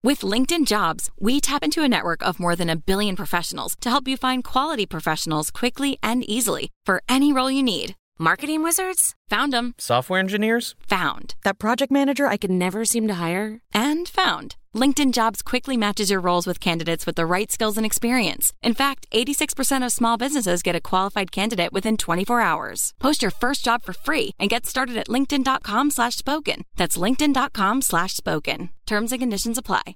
With LinkedIn Jobs, we tap into a network of more than 1 billion professionals to help you find quality professionals quickly and easily for any role you need. Marketing wizards? Found them. Software engineers? Found. That project manager I could never seem to hire? And found. LinkedIn Jobs quickly matches your roles with candidates with the right skills and experience. In fact, 86% of small businesses get a qualified candidate within 24 hours. Post your first job for free and get started at linkedin.com/spoken. That's linkedin.com/spoken. Terms and conditions apply.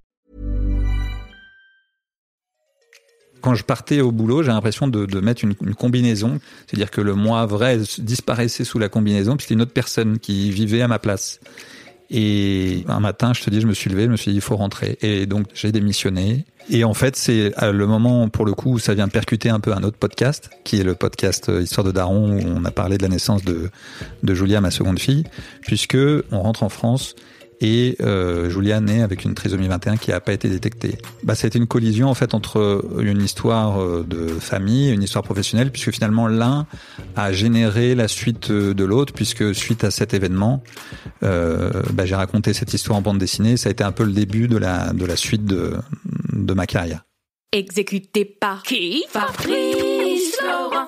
Quand je partais au boulot, j'ai l'impression de mettre une combinaison. C'est-à-dire que le moi vrai disparaissait sous la combinaison, puis c'était une autre personne qui vivait à ma place. Et un matin, je me suis levé, je me suis dit, il faut rentrer. Et donc, j'ai démissionné. Et en fait, c'est le moment, pour le coup, où ça vient percuter un peu un autre podcast, qui est le podcast Histoire de Daron, où on a parlé de la naissance de Julia, ma seconde fille, puisque on rentre en France et Julia naît avec une trisomie 21 qui n'a pas été détectée. Ça a été une collision en fait entre une histoire de famille et une histoire professionnelle, puisque finalement l'un a généré la suite de l'autre, puisque suite à cet événement, j'ai raconté cette histoire en bande dessinée. Ça a été un peu le début de la suite de ma carrière. Exécuté par qui? Fabrice Florent.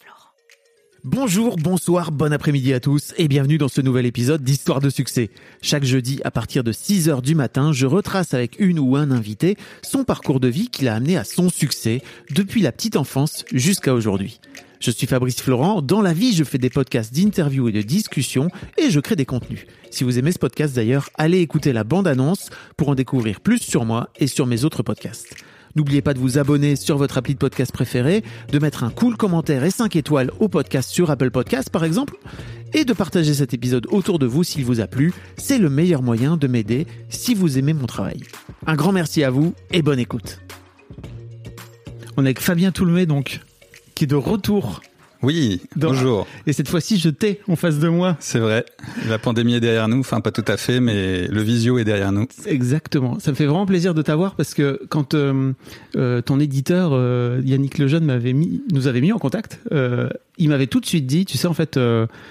Bonjour, bonsoir, bon après-midi à tous et bienvenue dans ce nouvel épisode d'Histoire de succès. Chaque jeudi à partir de 6h du matin, je retrace avec une ou un invité son parcours de vie qui l'a amené à son succès depuis la petite enfance jusqu'à aujourd'hui. Je suis Fabrice Florent, dans la vie je fais des podcasts d'interviews et de discussions et je crée des contenus. Si vous aimez ce podcast d'ailleurs, allez écouter la bande-annonce pour en découvrir plus sur moi et sur mes autres podcasts. N'oubliez pas de vous abonner sur votre appli de podcast préféré, de mettre un cool commentaire et 5 étoiles au podcast sur Apple Podcasts par exemple, et de partager cet épisode autour de vous s'il vous a plu. C'est le meilleur moyen de m'aider si vous aimez mon travail. Un grand merci à vous et bonne écoute. On est avec Fabien Toulmé donc, qui est de retour. Oui, bonjour. Et cette fois-ci, je t'ai en face de moi. C'est vrai, la pandémie est derrière nous, enfin pas tout à fait, mais le visio est derrière nous. Exactement, ça me fait vraiment plaisir de t'avoir parce que quand ton éditeur Yannick Lejeune nous avait mis en contact, il m'avait tout de suite dit, tu sais en fait...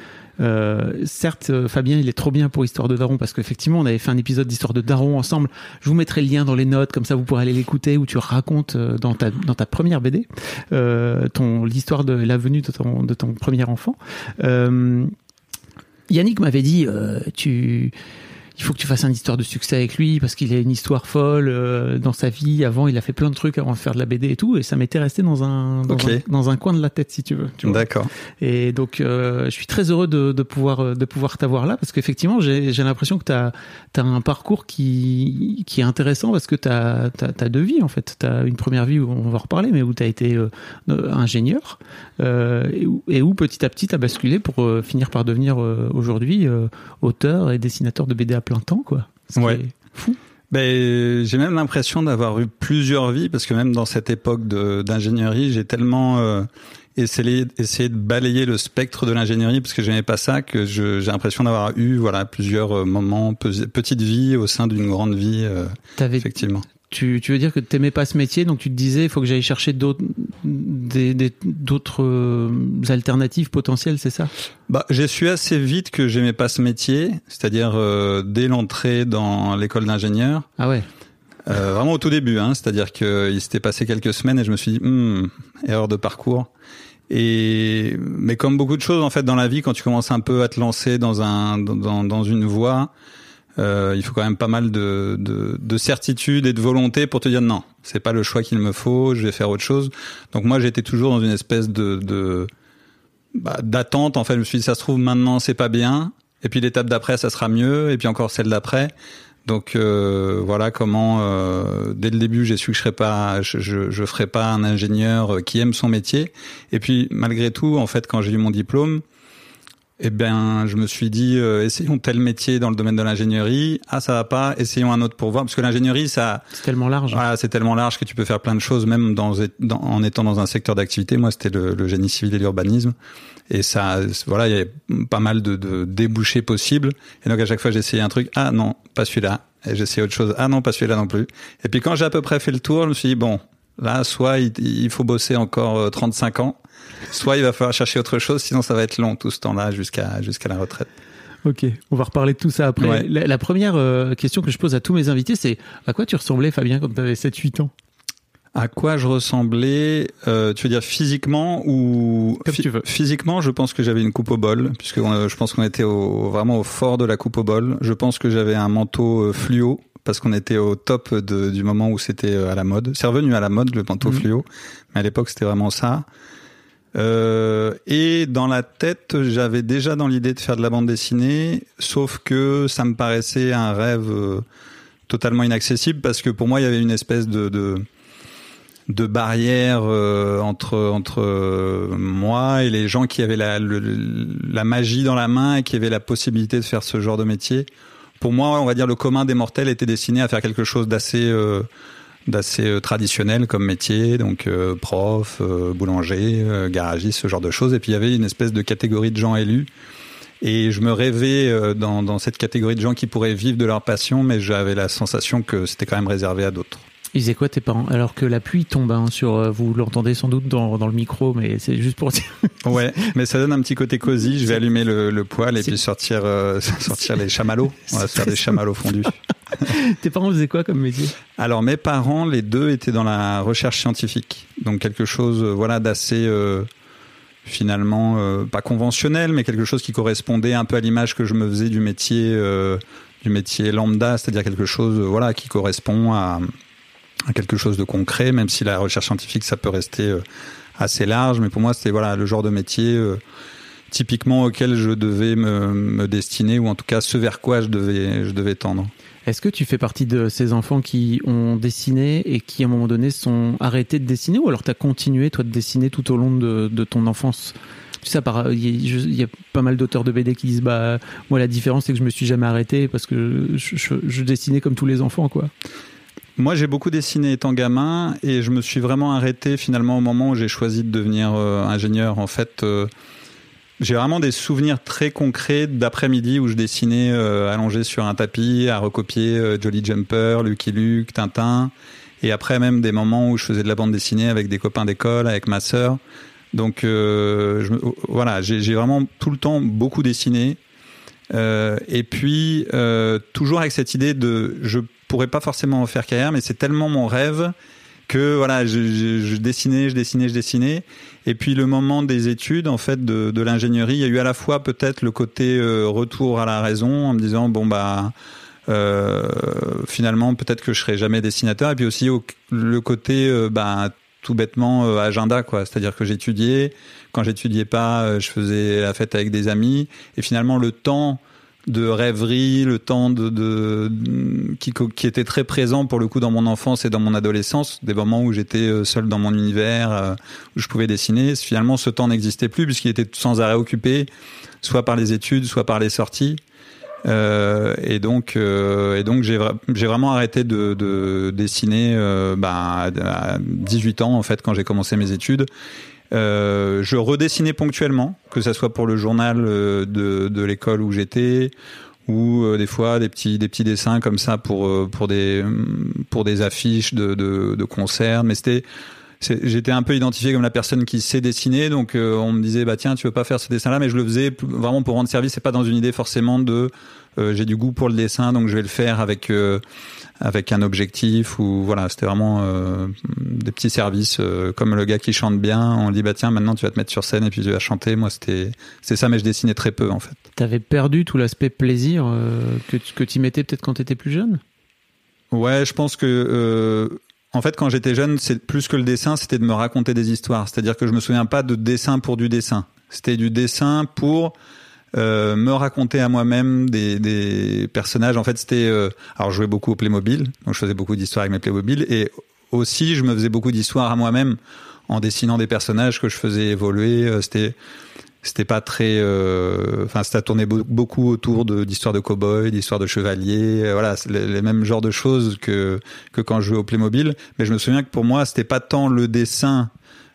certes, Fabien, il est trop bien pour Histoire de Daron parce qu'effectivement, on avait fait un épisode d'Histoire de Daron ensemble. Je vous mettrai le lien dans les notes, comme ça vous pourrez aller l'écouter où tu racontes dans ta première BD l'histoire de la venue de ton premier enfant. Yannick m'avait dit, il faut que tu fasses une histoire de succès avec lui parce qu'il a une histoire folle dans sa vie. Avant, il a fait plein de trucs avant de faire de la BD et tout, et ça m'était resté dans un coin de la tête, si tu veux. Tu vois. D'accord. Et donc, je suis très heureux de pouvoir t'avoir là parce qu'effectivement, j'ai l'impression que t'as un parcours qui est intéressant parce que t'as deux vies en fait. T'as une première vie où on va en reparler, mais où t'as été ingénieur et où petit à petit t'as basculé pour finir par devenir aujourd'hui auteur et dessinateur de BD à plein temps, quoi. Ouais. Fou. J'ai même l'impression d'avoir eu plusieurs vies parce que même dans cette époque d'ingénierie, j'ai tellement essayé de balayer le spectre de l'ingénierie parce que j'aimais pas ça que j'ai l'impression d'avoir eu plusieurs moments petite vie au sein d'une grande vie. Effectivement. Tu veux dire que t'aimais pas ce métier, donc tu te disais il faut que j'aille chercher d'autres alternatives potentielles, c'est ça? J'ai su assez vite que j'aimais pas ce métier, c'est-à-dire dès l'entrée dans l'école d'ingénieur. Ah ouais. Vraiment au tout début, c'est-à-dire que il s'était passé quelques semaines et je me suis dit erreur de parcours. Mais comme beaucoup de choses en fait dans la vie, quand tu commences un peu à te lancer dans une voie, il faut quand même pas mal de certitude et de volonté pour te dire non, c'est pas le choix qu'il me faut, je vais faire autre chose. Donc moi j'étais toujours dans une espèce d'attente. En fait, je me suis dit ça se trouve maintenant c'est pas bien, et puis l'étape d'après ça sera mieux, et puis encore celle d'après. Donc voilà comment dès le début j'ai su que je ferais pas un ingénieur qui aime son métier. Et puis malgré tout en fait quand j'ai eu mon diplôme, je me suis dit, essayons tel métier dans le domaine de l'ingénierie. Ah, ça va pas, essayons un autre pour voir. Parce que l'ingénierie, c'est tellement large. Voilà, c'est tellement large que tu peux faire plein de choses, même en étant dans un secteur d'activité. Moi, c'était le génie civil et l'urbanisme. Et ça, voilà, il y avait pas mal de débouchés possibles. Et donc, à chaque fois, j'essayais un truc. Ah, non, pas celui-là. Et j'essayais autre chose. Ah, non, pas celui-là non plus. Et puis, quand j'ai à peu près fait le tour, je me suis dit, bon, là, soit il faut bosser encore 35 ans, soit il va falloir chercher autre chose, sinon ça va être long tout ce temps-là jusqu'à la retraite. Ok, on va reparler de tout ça après. Ouais. La première question que je pose à tous mes invités, c'est à quoi tu ressemblais, Fabien, quand tu avais 7-8 ans? À quoi je ressemblais, tu veux dire physiquement ou Comme tu veux. Physiquement, je pense que j'avais une coupe au bol, puisque je pense qu'on était vraiment au fort de la coupe au bol. Je pense que j'avais un manteau fluo, parce qu'on était au top du moment où c'était à la mode. C'est revenu à la mode, le manteau fluo, mais à l'époque c'était vraiment ça. Et dans la tête, j'avais déjà dans l'idée de faire de la bande dessinée, sauf que ça me paraissait un rêve totalement inaccessible, parce que pour moi il y avait une espèce de barrière entre moi et les gens qui avaient la magie dans la main et qui avaient la possibilité de faire ce genre de métier. Pour moi, on va dire le commun des mortels était destiné à faire quelque chose d'assez traditionnel comme métier, donc prof, boulanger, garagiste, ce genre de choses. Et puis il y avait une espèce de catégorie de gens élus. Et je me rêvais dans cette catégorie de gens qui pourraient vivre de leur passion, mais j'avais la sensation que c'était quand même réservé à d'autres. Ils faisaient quoi tes parents? Alors que la pluie tombe sur, vous l'entendez sans doute dans le micro, mais c'est juste pour dire. Ouais, mais ça donne un petit côté cosy. Je vais allumer le poêle et puis sortir les chamallows. On va se faire des chamallows fondus. Tes parents faisaient quoi comme métier? Alors mes parents, les deux étaient dans la recherche scientifique, donc quelque chose d'assez finalement pas conventionnel, mais quelque chose qui correspondait un peu à l'image que je me faisais du métier lambda, c'est-à-dire quelque chose qui correspond à quelque chose de concret, même si la recherche scientifique ça peut rester assez large, mais pour moi c'était le genre de métier typiquement auquel je devais me destiner, ou en tout cas ce vers quoi je devais tendre. Est-ce que tu fais partie de ces enfants qui ont dessiné et qui à un moment donné sont arrêtés de dessiner, ou alors tu as continué toi de dessiner tout au long de ton enfance? Tu sais, il y a pas mal d'auteurs de BD qui disent moi la différence c'est que je me suis jamais arrêté parce que je dessinais comme tous les enfants, quoi. Moi, j'ai beaucoup dessiné étant gamin, et je me suis vraiment arrêté finalement au moment où j'ai choisi de devenir ingénieur. En fait, j'ai vraiment des souvenirs très concrets d'après-midi où je dessinais allongé sur un tapis, à recopier Jolly Jumper, Lucky Luke, Tintin, et après même des moments où je faisais de la bande dessinée avec des copains d'école, avec ma sœur. Donc j'ai vraiment tout le temps beaucoup dessiné. Et puis toujours avec cette idée je pourrais pas forcément en faire carrière, mais c'est tellement mon rêve que je dessinais. Et puis le moment des études, en fait, de l'ingénierie, il y a eu à la fois peut-être le côté retour à la raison, en me disant finalement peut-être que je serai jamais dessinateur, et puis aussi le côté tout bêtement agenda, quoi. C'est-à-dire que j'étudiais, quand j'étudiais pas, je faisais la fête avec des amis, et finalement le temps de rêverie, le temps qui était très présent pour le coup dans mon enfance et dans mon adolescence, des moments où j'étais seul dans mon univers, où je pouvais dessiner, finalement ce temps n'existait plus puisqu'il était sans arrêt occupé, soit par les études, soit par les sorties. Et donc j'ai vraiment arrêté de dessiner à 18 ans en fait, quand j'ai commencé mes études. Je redessinais ponctuellement, que ça soit pour le journal de l'école où j'étais, ou des fois des petits dessins comme ça pour des affiches de concerts, mais j'étais un peu identifié comme la personne qui sait dessiner, donc on me disait tiens, tu veux pas faire ce dessin là, mais je le faisais vraiment pour rendre service, c'est pas dans une idée forcément j'ai du goût pour le dessin, donc je vais le faire avec un objectif, ou c'était vraiment des petits services, comme le gars qui chante bien, on dit tiens, maintenant tu vas te mettre sur scène et puis tu vas chanter. Moi c'est ça, mais je dessinais très peu en fait. T'avais perdu tout l'aspect plaisir que tu mettais peut-être quand t'étais plus jeune? Ouais, je pense que en fait, quand j'étais jeune, c'est plus que le dessin, c'était de me raconter des histoires. C'est-à-dire que je me souviens pas de dessin pour du dessin. C'était du dessin pour me raconter à moi-même des personnages. En fait, c'était alors je jouais beaucoup au Playmobil, donc je faisais beaucoup d'histoires avec mes Playmobil, et aussi je me faisais beaucoup d'histoires à moi-même en dessinant des personnages que je faisais évoluer. C'était pas très ça tournait beaucoup autour d'histoires de cow-boys, d'histoires de chevaliers, les mêmes genres de choses que quand je jouais au Playmobil. Mais je me souviens que pour moi, c'était pas tant le dessin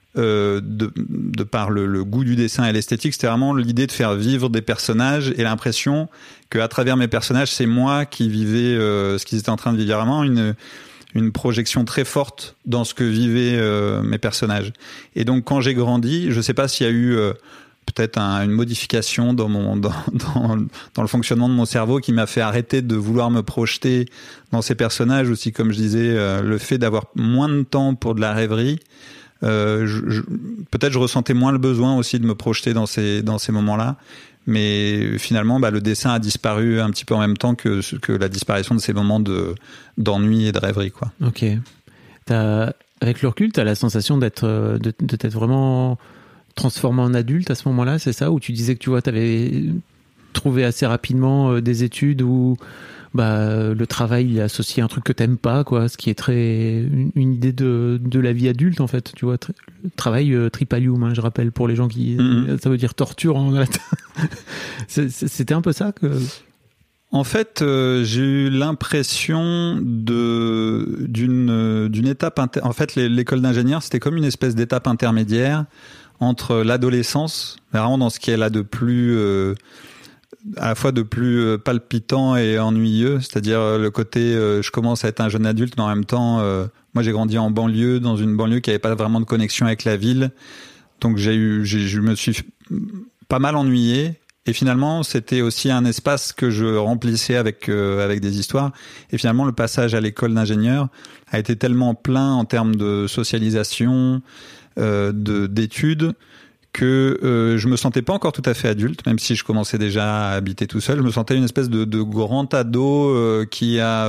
de par le goût du dessin et l'esthétique, c'était vraiment l'idée de faire vivre des personnages et l'impression que à travers mes personnages, c'est moi qui vivais ce qu'ils étaient en train de vivre, vraiment une projection très forte dans ce que vivaient mes personnages. Et donc quand j'ai grandi, je sais pas s'il y a eu peut-être une modification dans le fonctionnement de mon cerveau qui m'a fait arrêter de vouloir me projeter dans ces personnages. Aussi, comme je disais, le fait d'avoir moins de temps pour de la rêverie, peut-être je ressentais moins le besoin aussi de me projeter dans ces moments-là. Mais finalement, le dessin a disparu un petit peu en même temps que la disparition de ces moments d'ennui et de rêverie, quoi. Ok. Avec le recul, t'as la sensation de t'être vraiment transformé en adulte à ce moment-là, c'est ça? Où tu disais que tu vois, t'avais trouvé assez rapidement des études où le travail il est associé à un truc que t'aimes pas, quoi, ce qui est très une idée de la vie adulte en fait, tu vois, travail tripalium, hein, je rappelle pour les gens qui ça veut dire torture en latin. C'était un peu ça que. En fait, j'ai eu l'impression d'une étape en fait, l'école d'ingénieur, c'était comme une espèce d'étape intermédiaire entre l'adolescence, vraiment dans ce qui est là de plus à la fois de plus palpitant et ennuyeux, c'est-à-dire le côté je commence à être un jeune adulte, mais en même temps moi j'ai grandi en banlieue, dans une banlieue qui avait pas vraiment de connexion avec la ville, donc je me suis pas mal ennuyé. Et finalement, c'était aussi un espace que je remplissais avec des histoires. Et finalement, le passage à l'école d'ingénieur a été tellement plein en termes de socialisation, d'études, que je me sentais pas encore tout à fait adulte, même si je commençais déjà à habiter tout seul. Je me sentais une espèce de grand ado qui a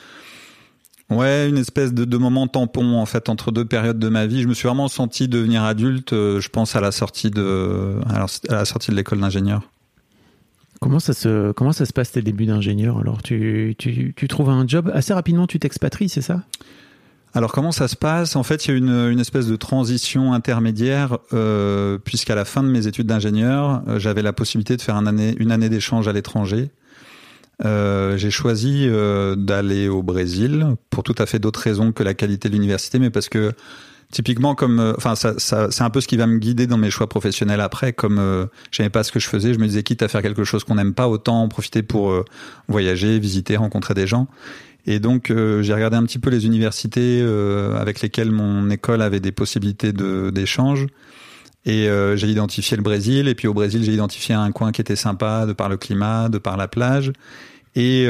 une espèce de moment tampon en fait entre deux périodes de ma vie. Je me suis vraiment senti devenir adulte, je pense à la sortie de l'école d'ingénieur. Comment ça se passe tes débuts d'ingénieur? Alors tu trouves un job assez rapidement, tu t'expatries, c'est ça? Alors comment ça se passe? En fait, il y a une espèce de transition intermédiaire, puisqu'à la fin de mes études d'ingénieur, j'avais la possibilité de faire une année d'échange à l'étranger. J'ai choisi d'aller au Brésil pour tout à fait d'autres raisons que la qualité de l'université, mais parce que typiquement ça c'est un peu ce qui va me guider dans mes choix professionnels après. Comme j'aimais pas ce que je faisais, je me disais quitte à faire quelque chose qu'on n'aime pas, autant en profiter pour voyager, visiter, rencontrer des gens. Et donc j'ai regardé un petit peu les universités avec lesquelles mon école avait des possibilités d'échange. Et j'ai identifié le Brésil. Et puis au Brésil, j'ai identifié un coin qui était sympa de par le climat, de par la plage. Et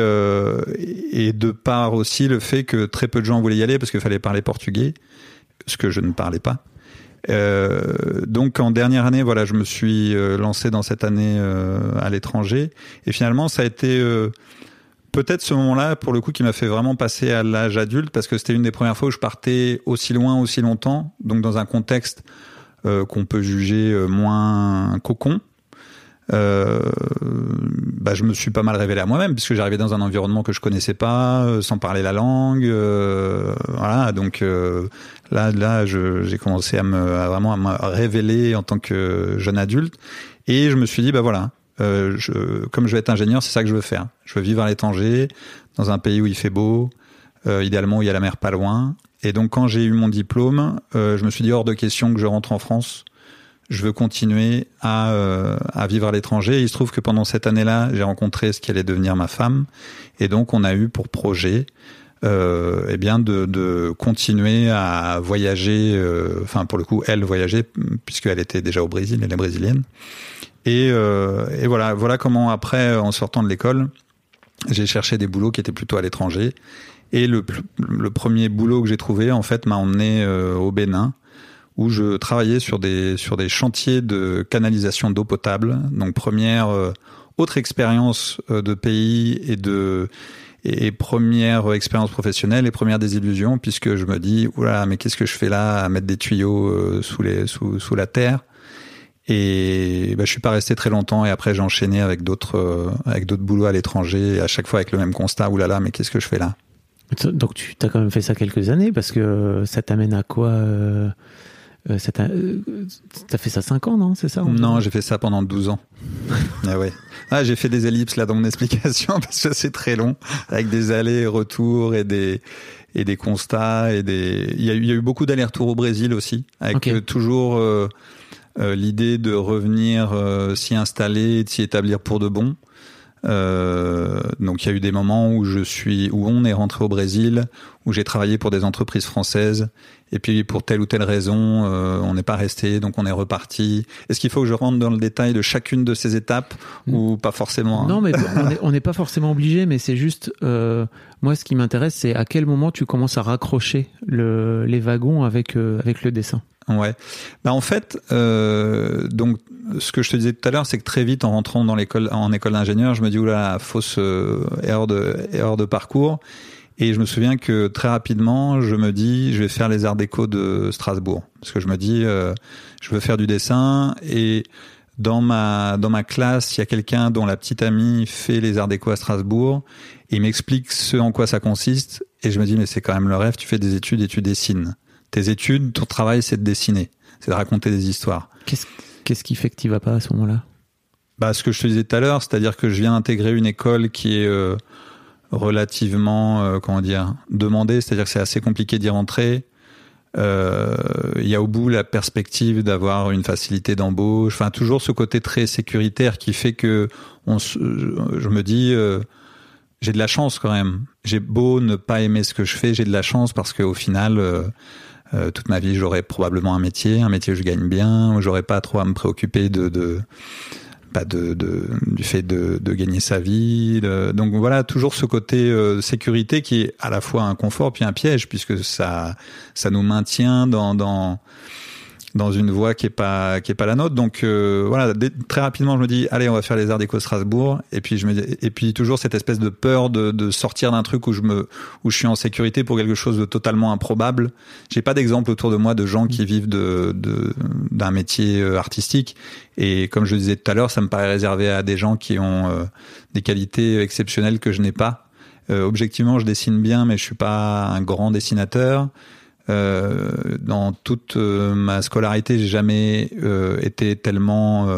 de par aussi le fait que très peu de gens voulaient y aller parce qu'il fallait parler portugais, ce que je ne parlais pas. Donc en dernière année, voilà, je me suis lancé dans cette année à l'étranger. Et finalement, ça a été peut-être ce moment-là, pour le coup, qui m'a fait vraiment passer à l'âge adulte, parce que c'était une des premières fois où je partais aussi loin, aussi longtemps, donc dans un contexte qu'on peut juger moins cocon. Je me suis pas mal révélé à moi-même, puisque j'arrivais dans un environnement que je connaissais pas, sans parler la langue. Voilà, donc là, j'ai commencé à me révéler en tant que jeune adulte, et je me suis dit, comme je vais être ingénieur, c'est ça que je veux faire. Je veux vivre à l'étranger, dans un pays où il fait beau, idéalement où il y a la mer pas loin. Et donc quand j'ai eu mon diplôme, je me suis dit hors de question que je rentre en France. Je veux continuer à vivre à l'étranger. Et il se trouve que pendant cette année-là, j'ai rencontré ce qui allait devenir ma femme. Et donc on a eu pour projet de continuer à voyager, pour le coup elle voyageait puisqu'elle était déjà au Brésil, elle est brésilienne. Et voilà comment après, en sortant de l'école, j'ai cherché des boulots qui étaient plutôt à l'étranger. Et le premier boulot que j'ai trouvé, en fait, m'a emmené au Bénin, où je travaillais sur des chantiers de canalisation d'eau potable. Donc première autre expérience de pays et première expérience professionnelle et première désillusion, puisque je me dis oula, mais qu'est-ce que je fais là à mettre des tuyaux sous la terre? Et je suis pas resté très longtemps, et après j'ai enchaîné avec d'autres boulots à l'étranger, et à chaque fois avec le même constat, oulala, mais qu'est-ce que je fais là? Donc tu t'as quand même fait ça quelques années, parce que ça t'amène à quoi? T'as fait ça 5 ans, non? C'est ça? Non, j'ai fait ça pendant 12 ans. Ah ouais. Ah, j'ai fait des ellipses là dans mon explication parce que c'est très long, avec des allers et retours et des constats il y a eu beaucoup d'allers-retours au Brésil aussi, avec toujours l'idée de revenir s'y installer, de s'y établir pour de bon. Donc il y a eu des moments où on est rentré au Brésil, où j'ai travaillé pour des entreprises françaises, et puis pour telle ou telle raison, on n'est pas resté, donc on est reparti. Est-ce qu'il faut que je rentre dans le détail de chacune de ces étapes ou pas forcément, hein? Non, mais on n'est pas forcément obligé, mais c'est juste, moi ce qui m'intéresse, c'est à quel moment tu commences à raccrocher les wagons avec le dessin. Ouais. En fait, donc ce que je te disais tout à l'heure, c'est que très vite en rentrant en école d'ingénieur, je me dis oula, fausse erreur de parcours. Et je me souviens que très rapidement, je me dis, je vais faire les arts déco de Strasbourg, parce que je me dis, je veux faire du dessin. Et dans ma classe, il y a quelqu'un dont la petite amie fait les arts déco à Strasbourg. Et il m'explique ce en quoi ça consiste. Et je me dis, mais c'est quand même le rêve. Tu fais des études et tu dessines. Tes études, ton travail, c'est de dessiner, c'est de raconter des histoires. Qu'est-ce qui fait que tu vas pas à ce moment-là ? Ce que je te disais tout à l'heure, c'est-à-dire que je viens d'intégrer une école qui est relativement, demandée, c'est-à-dire que c'est assez compliqué d'y rentrer. Il y a au bout la perspective d'avoir une facilité d'embauche, enfin toujours ce côté très sécuritaire qui fait que je me dis, j'ai de la chance quand même. J'ai beau ne pas aimer ce que je fais, j'ai de la chance parce qu'au final, toute ma vie, j'aurais probablement un métier où je gagne bien, où j'aurais pas trop à me préoccuper du fait de gagner sa vie. Donc voilà, toujours ce côté sécurité qui est à la fois un confort puis un piège, puisque ça nous maintient dans une voie qui est pas la nôtre. Donc voilà, très rapidement je me dis allez, on va faire les arts déco Strasbourg, et puis toujours cette espèce de peur de sortir d'un truc où je suis en sécurité pour quelque chose de totalement improbable. J'ai pas d'exemple autour de moi de gens qui vivent d'un métier artistique, et comme je le disais tout à l'heure, ça me paraît réservé à des gens qui ont des qualités exceptionnelles que je n'ai pas. Objectivement, je dessine bien, mais je suis pas un grand dessinateur. Dans toute ma scolarité, j'ai jamais été tellement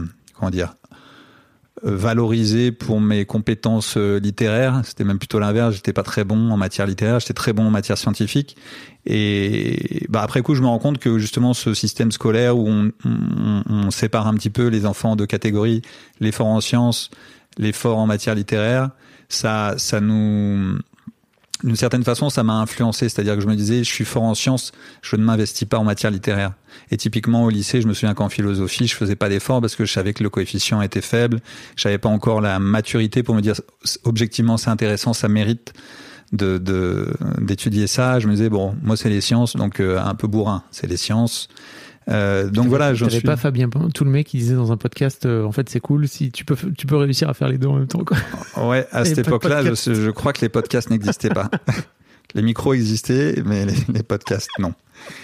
valorisé pour mes compétences littéraires. C'était même plutôt l'inverse. J'étais pas très bon en matière littéraire, j'étais très bon en matière scientifique. Et après coup, je me rends compte que justement ce système scolaire où on sépare un petit peu les enfants de catégories, les forts en sciences, les forts en matière littéraire, ça nous... D'une certaine façon, ça m'a influencé. C'est-à-dire que je me disais, je suis fort en sciences, je ne m'investis pas en matière littéraire. Et typiquement, au lycée, je me souviens qu'en philosophie, je faisais pas d'efforts parce que je savais que le coefficient était faible. J'avais pas encore la maturité pour me dire, objectivement, c'est intéressant, ça mérite d'étudier ça. Je me disais, bon, moi, c'est les sciences, donc un peu bourrin. C'est les sciences. Donc voilà, j'en suis. Pas Fabien Toulmé qui disait dans un podcast, en fait c'est cool si tu peux réussir à faire les deux en même temps, quoi. Ouais, à cette époque-là, je crois que les podcasts n'existaient pas. Les micros existaient, mais les podcasts non.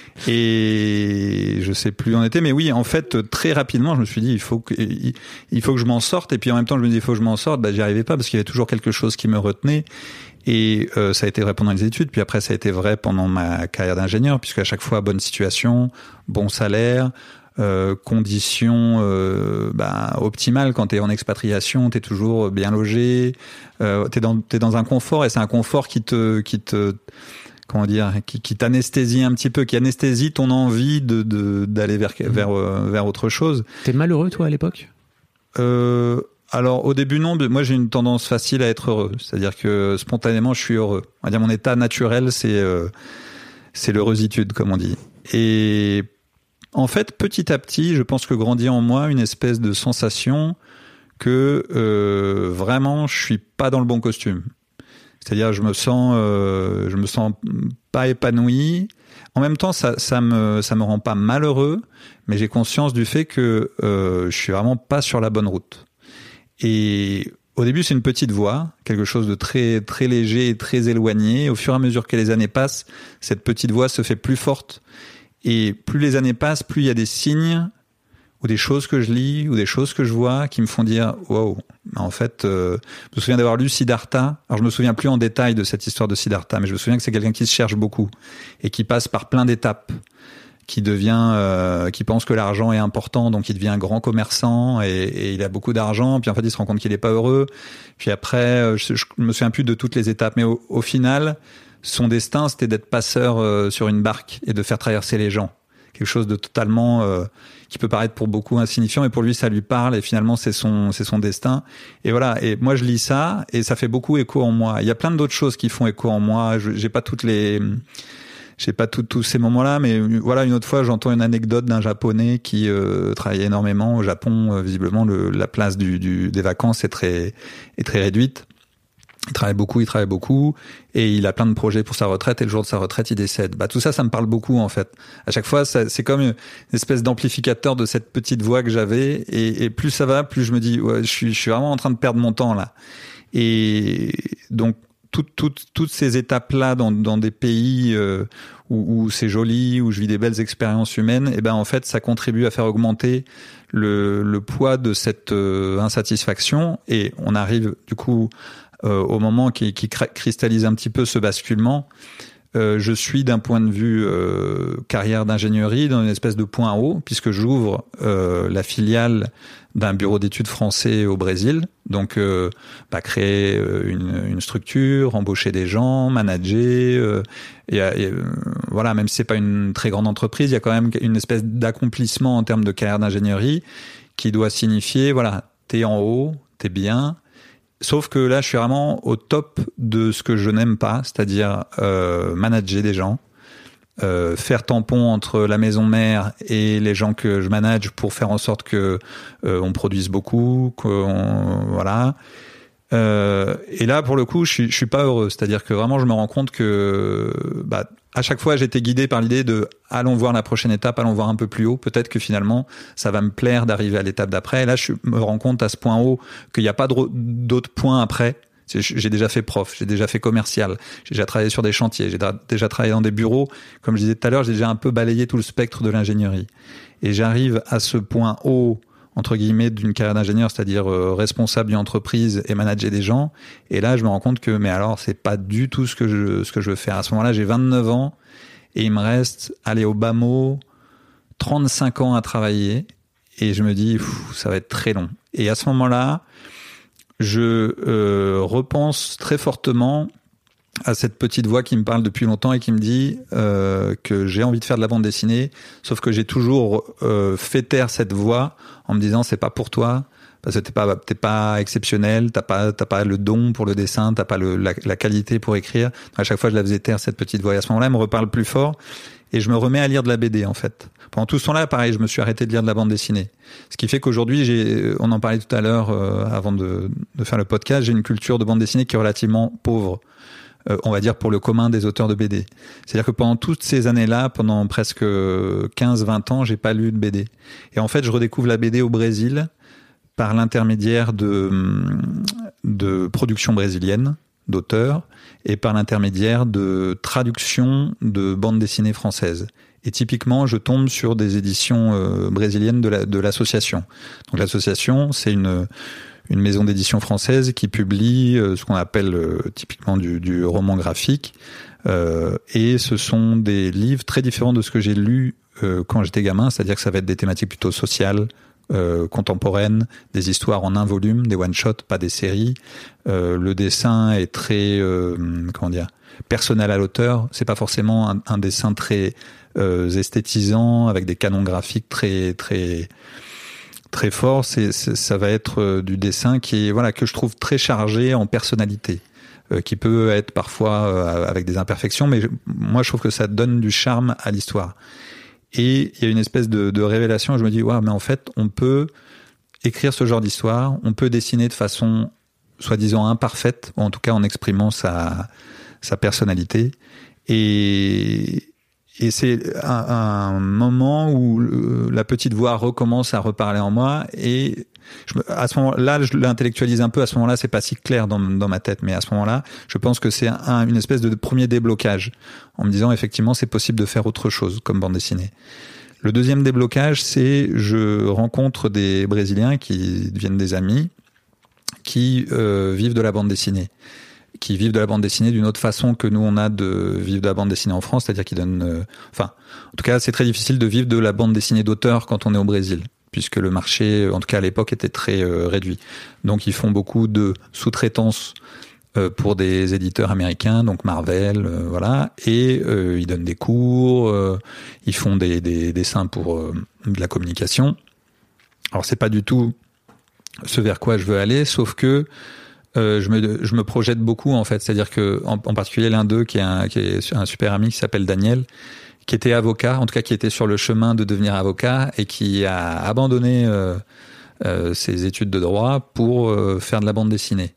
Et je sais plus où on était, mais oui, en fait, très rapidement, je me suis dit, il faut que je m'en sorte. Et puis en même temps, je me dis, il faut que je m'en sorte. J'y arrivais pas parce qu'il y avait toujours quelque chose qui me retenait. Et ça a été vrai pendant les études, puis après ça a été vrai pendant ma carrière d'ingénieur, puisque à chaque fois bonne situation, bon salaire, conditions optimales. Quand t'es en expatriation, t'es toujours bien logé, t'es dans un confort, et c'est un confort qui t'anesthésie un petit peu, qui anesthésie ton envie d'aller vers autre chose. T'es malheureux toi à l'époque? Alors au début non, moi j'ai une tendance facile à être heureux, c'est-à-dire que spontanément je suis heureux. On va dire mon état naturel c'est l'heureusitude comme on dit. Et en fait petit à petit, je pense que grandit en moi une espèce de sensation que vraiment je suis pas dans le bon costume. C'est-à-dire je me sens pas épanoui. En même temps ça me rend pas malheureux, mais j'ai conscience du fait que je suis vraiment pas sur la bonne route. Et au début, c'est une petite voix, quelque chose de très, très léger et très éloigné. Au fur et à mesure que les années passent, cette petite voix se fait plus forte. Et plus les années passent, plus il y a des signes ou des choses que je lis ou des choses que je vois qui me font dire « Wow ». En fait, je me souviens d'avoir lu Siddhartha. Alors, je me souviens plus en détail de cette histoire de Siddhartha, mais je me souviens que c'est quelqu'un qui se cherche beaucoup et qui passe par plein d'étapes, qui pense que l'argent est important, donc il devient un grand commerçant et il a beaucoup d'argent, puis en fait il se rend compte qu'il est pas heureux. Puis après, je me souviens plus de toutes les étapes, mais au final, son destin c'était d'être passeur sur une barque et de faire traverser les gens. quelque chose de totalement qui peut paraître pour beaucoup insignifiant, mais pour lui ça lui parle et finalement c'est son destin. Et voilà. Et moi je lis ça et ça fait beaucoup écho en moi. Il y a plein d'autres choses qui font écho en moi. J'ai pas tous ces moments-là, mais voilà, une autre fois, j'entends une anecdote d'un Japonais qui travaillait énormément au Japon. Visiblement, la place des vacances est très réduite. Il travaille beaucoup, et il a plein de projets pour sa retraite, et le jour de sa retraite, il décède. Tout ça, ça me parle beaucoup, en fait. À chaque fois, c'est comme une espèce d'amplificateur de cette petite voix que j'avais, et plus ça va, plus je me dis, ouais, je suis vraiment en train de perdre mon temps, là. Et donc, toutes ces étapes-là dans des pays où c'est joli, où je vis des belles expériences humaines, et ben en fait ça contribue à faire augmenter le poids de cette insatisfaction, et on arrive du coup au moment qui cristallise un petit peu ce basculement. Je suis d'un point de vue carrière d'ingénierie dans une espèce de point haut, puisque j'ouvre la filiale d'un bureau d'études français au Brésil. Donc, créer une structure, embaucher des gens, manager. Voilà, même si c'est pas une très grande entreprise, il y a quand même une espèce d'accomplissement en termes de carrière d'ingénierie qui doit signifier, voilà, t'es en haut, t'es bien. Sauf que là, je suis vraiment au top de ce que je n'aime pas, c'est-à-dire manager des gens, faire tampon entre la maison mère et les gens que je manage pour faire en sorte que on produise beaucoup, voilà. Et là, pour le coup, je suis pas heureux. C'est-à-dire que vraiment, je me rends compte que à chaque fois, j'étais guidé par l'idée de allons voir la prochaine étape, allons voir un peu plus haut. Peut-être que finalement, ça va me plaire d'arriver à l'étape d'après. Et là, je me rends compte à ce point haut qu'il n'y a pas d'autres points après. J'ai déjà fait prof, j'ai déjà fait commercial, j'ai déjà travaillé sur des chantiers, j'ai déjà travaillé dans des bureaux. Comme je disais tout à l'heure, j'ai déjà un peu balayé tout le spectre de l'ingénierie. Et j'arrive à ce point haut, entre guillemets, d'une carrière d'ingénieur, c'est-à-dire responsable d'une entreprise et manager des gens. Et là, je me rends compte que, mais alors, c'est pas du tout ce que je veux faire. À ce moment-là, j'ai 29 ans et il me reste, allez, au bas mot, 35 ans à travailler. Et je me dis, ça va être très long. Et à ce moment-là, je repense très fortement à cette petite voix qui me parle depuis longtemps et qui me dit que j'ai envie de faire de la bande dessinée, sauf que j'ai toujours fait taire cette voix en me disant c'est pas pour toi, parce que t'es pas exceptionnel, t'as pas le don pour le dessin, t'as pas la qualité pour écrire. À chaque fois je la faisais taire, cette petite voix, et à ce moment-là elle me reparle plus fort et je me remets à lire de la BD en fait. Pendant tout ce temps-là, pareil, je me suis arrêté de lire de la bande dessinée. Ce qui fait qu'aujourd'hui, on en parlait tout à l'heure avant de faire le podcast, j'ai une culture de bande dessinée qui est relativement pauvre. On va dire pour le commun des auteurs de BD. C'est-à-dire que pendant toutes ces années-là, pendant presque 15-20 ans, j'ai pas lu de BD. Et en fait, je redécouvre la BD au Brésil par l'intermédiaire de productions brésiliennes, d'auteurs, et par l'intermédiaire de traductions de bandes dessinées françaises. Et typiquement, je tombe sur des éditions brésiliennes de l'association. Donc l'association, c'est une maison d'édition française qui publie ce qu'on appelle typiquement du roman graphique. Et ce sont des livres très différents de ce que j'ai lu quand j'étais gamin, c'est-à-dire que ça va être des thématiques plutôt sociales, contemporaines, des histoires en un volume, des one-shots, pas des séries. Le dessin est très, personnel à l'auteur. C'est pas forcément un dessin très esthétisant, avec des canons graphiques très fort. Ça va être du dessin qui est, que je trouve très chargé en personnalité, qui peut être parfois avec des imperfections, mais moi je trouve que ça donne du charme à l'histoire. Et il y a une espèce de révélation, je me dis mais en fait on peut écrire ce genre d'histoire, on peut dessiner de façon soi-disant imparfaite, ou en tout cas en exprimant sa personnalité, et c'est un moment où la petite voix recommence à reparler en moi, et à ce moment-là, je l'intellectualise un peu. À ce moment-là, c'est pas si clair dans ma tête, mais à ce moment-là, je pense que c'est une espèce de premier déblocage, en me disant effectivement, c'est possible de faire autre chose comme bande dessinée. Le deuxième déblocage, c'est je rencontre des Brésiliens qui deviennent des amis, qui vivent de la bande dessinée. Qui vivent de la bande dessinée d'une autre façon que nous on a de vivre de la bande dessinée en France, c'est-à-dire qu'ils donnent... en tout cas, c'est très difficile de vivre de la bande dessinée d'auteur quand on est au Brésil, puisque le marché, en tout cas à l'époque, était très réduit. Donc ils font beaucoup de sous-traitance pour des éditeurs américains, donc Marvel, voilà. Et ils donnent des cours, ils font des dessins pour de la communication. Alors c'est pas du tout ce vers quoi je veux aller, sauf que je me projette beaucoup en fait. C'est-à-dire que en particulier l'un d'eux qui est un super ami qui s'appelle Daniel, qui était avocat, en tout cas qui était sur le chemin de devenir avocat et qui a abandonné ses études de droit pour faire de la bande dessinée.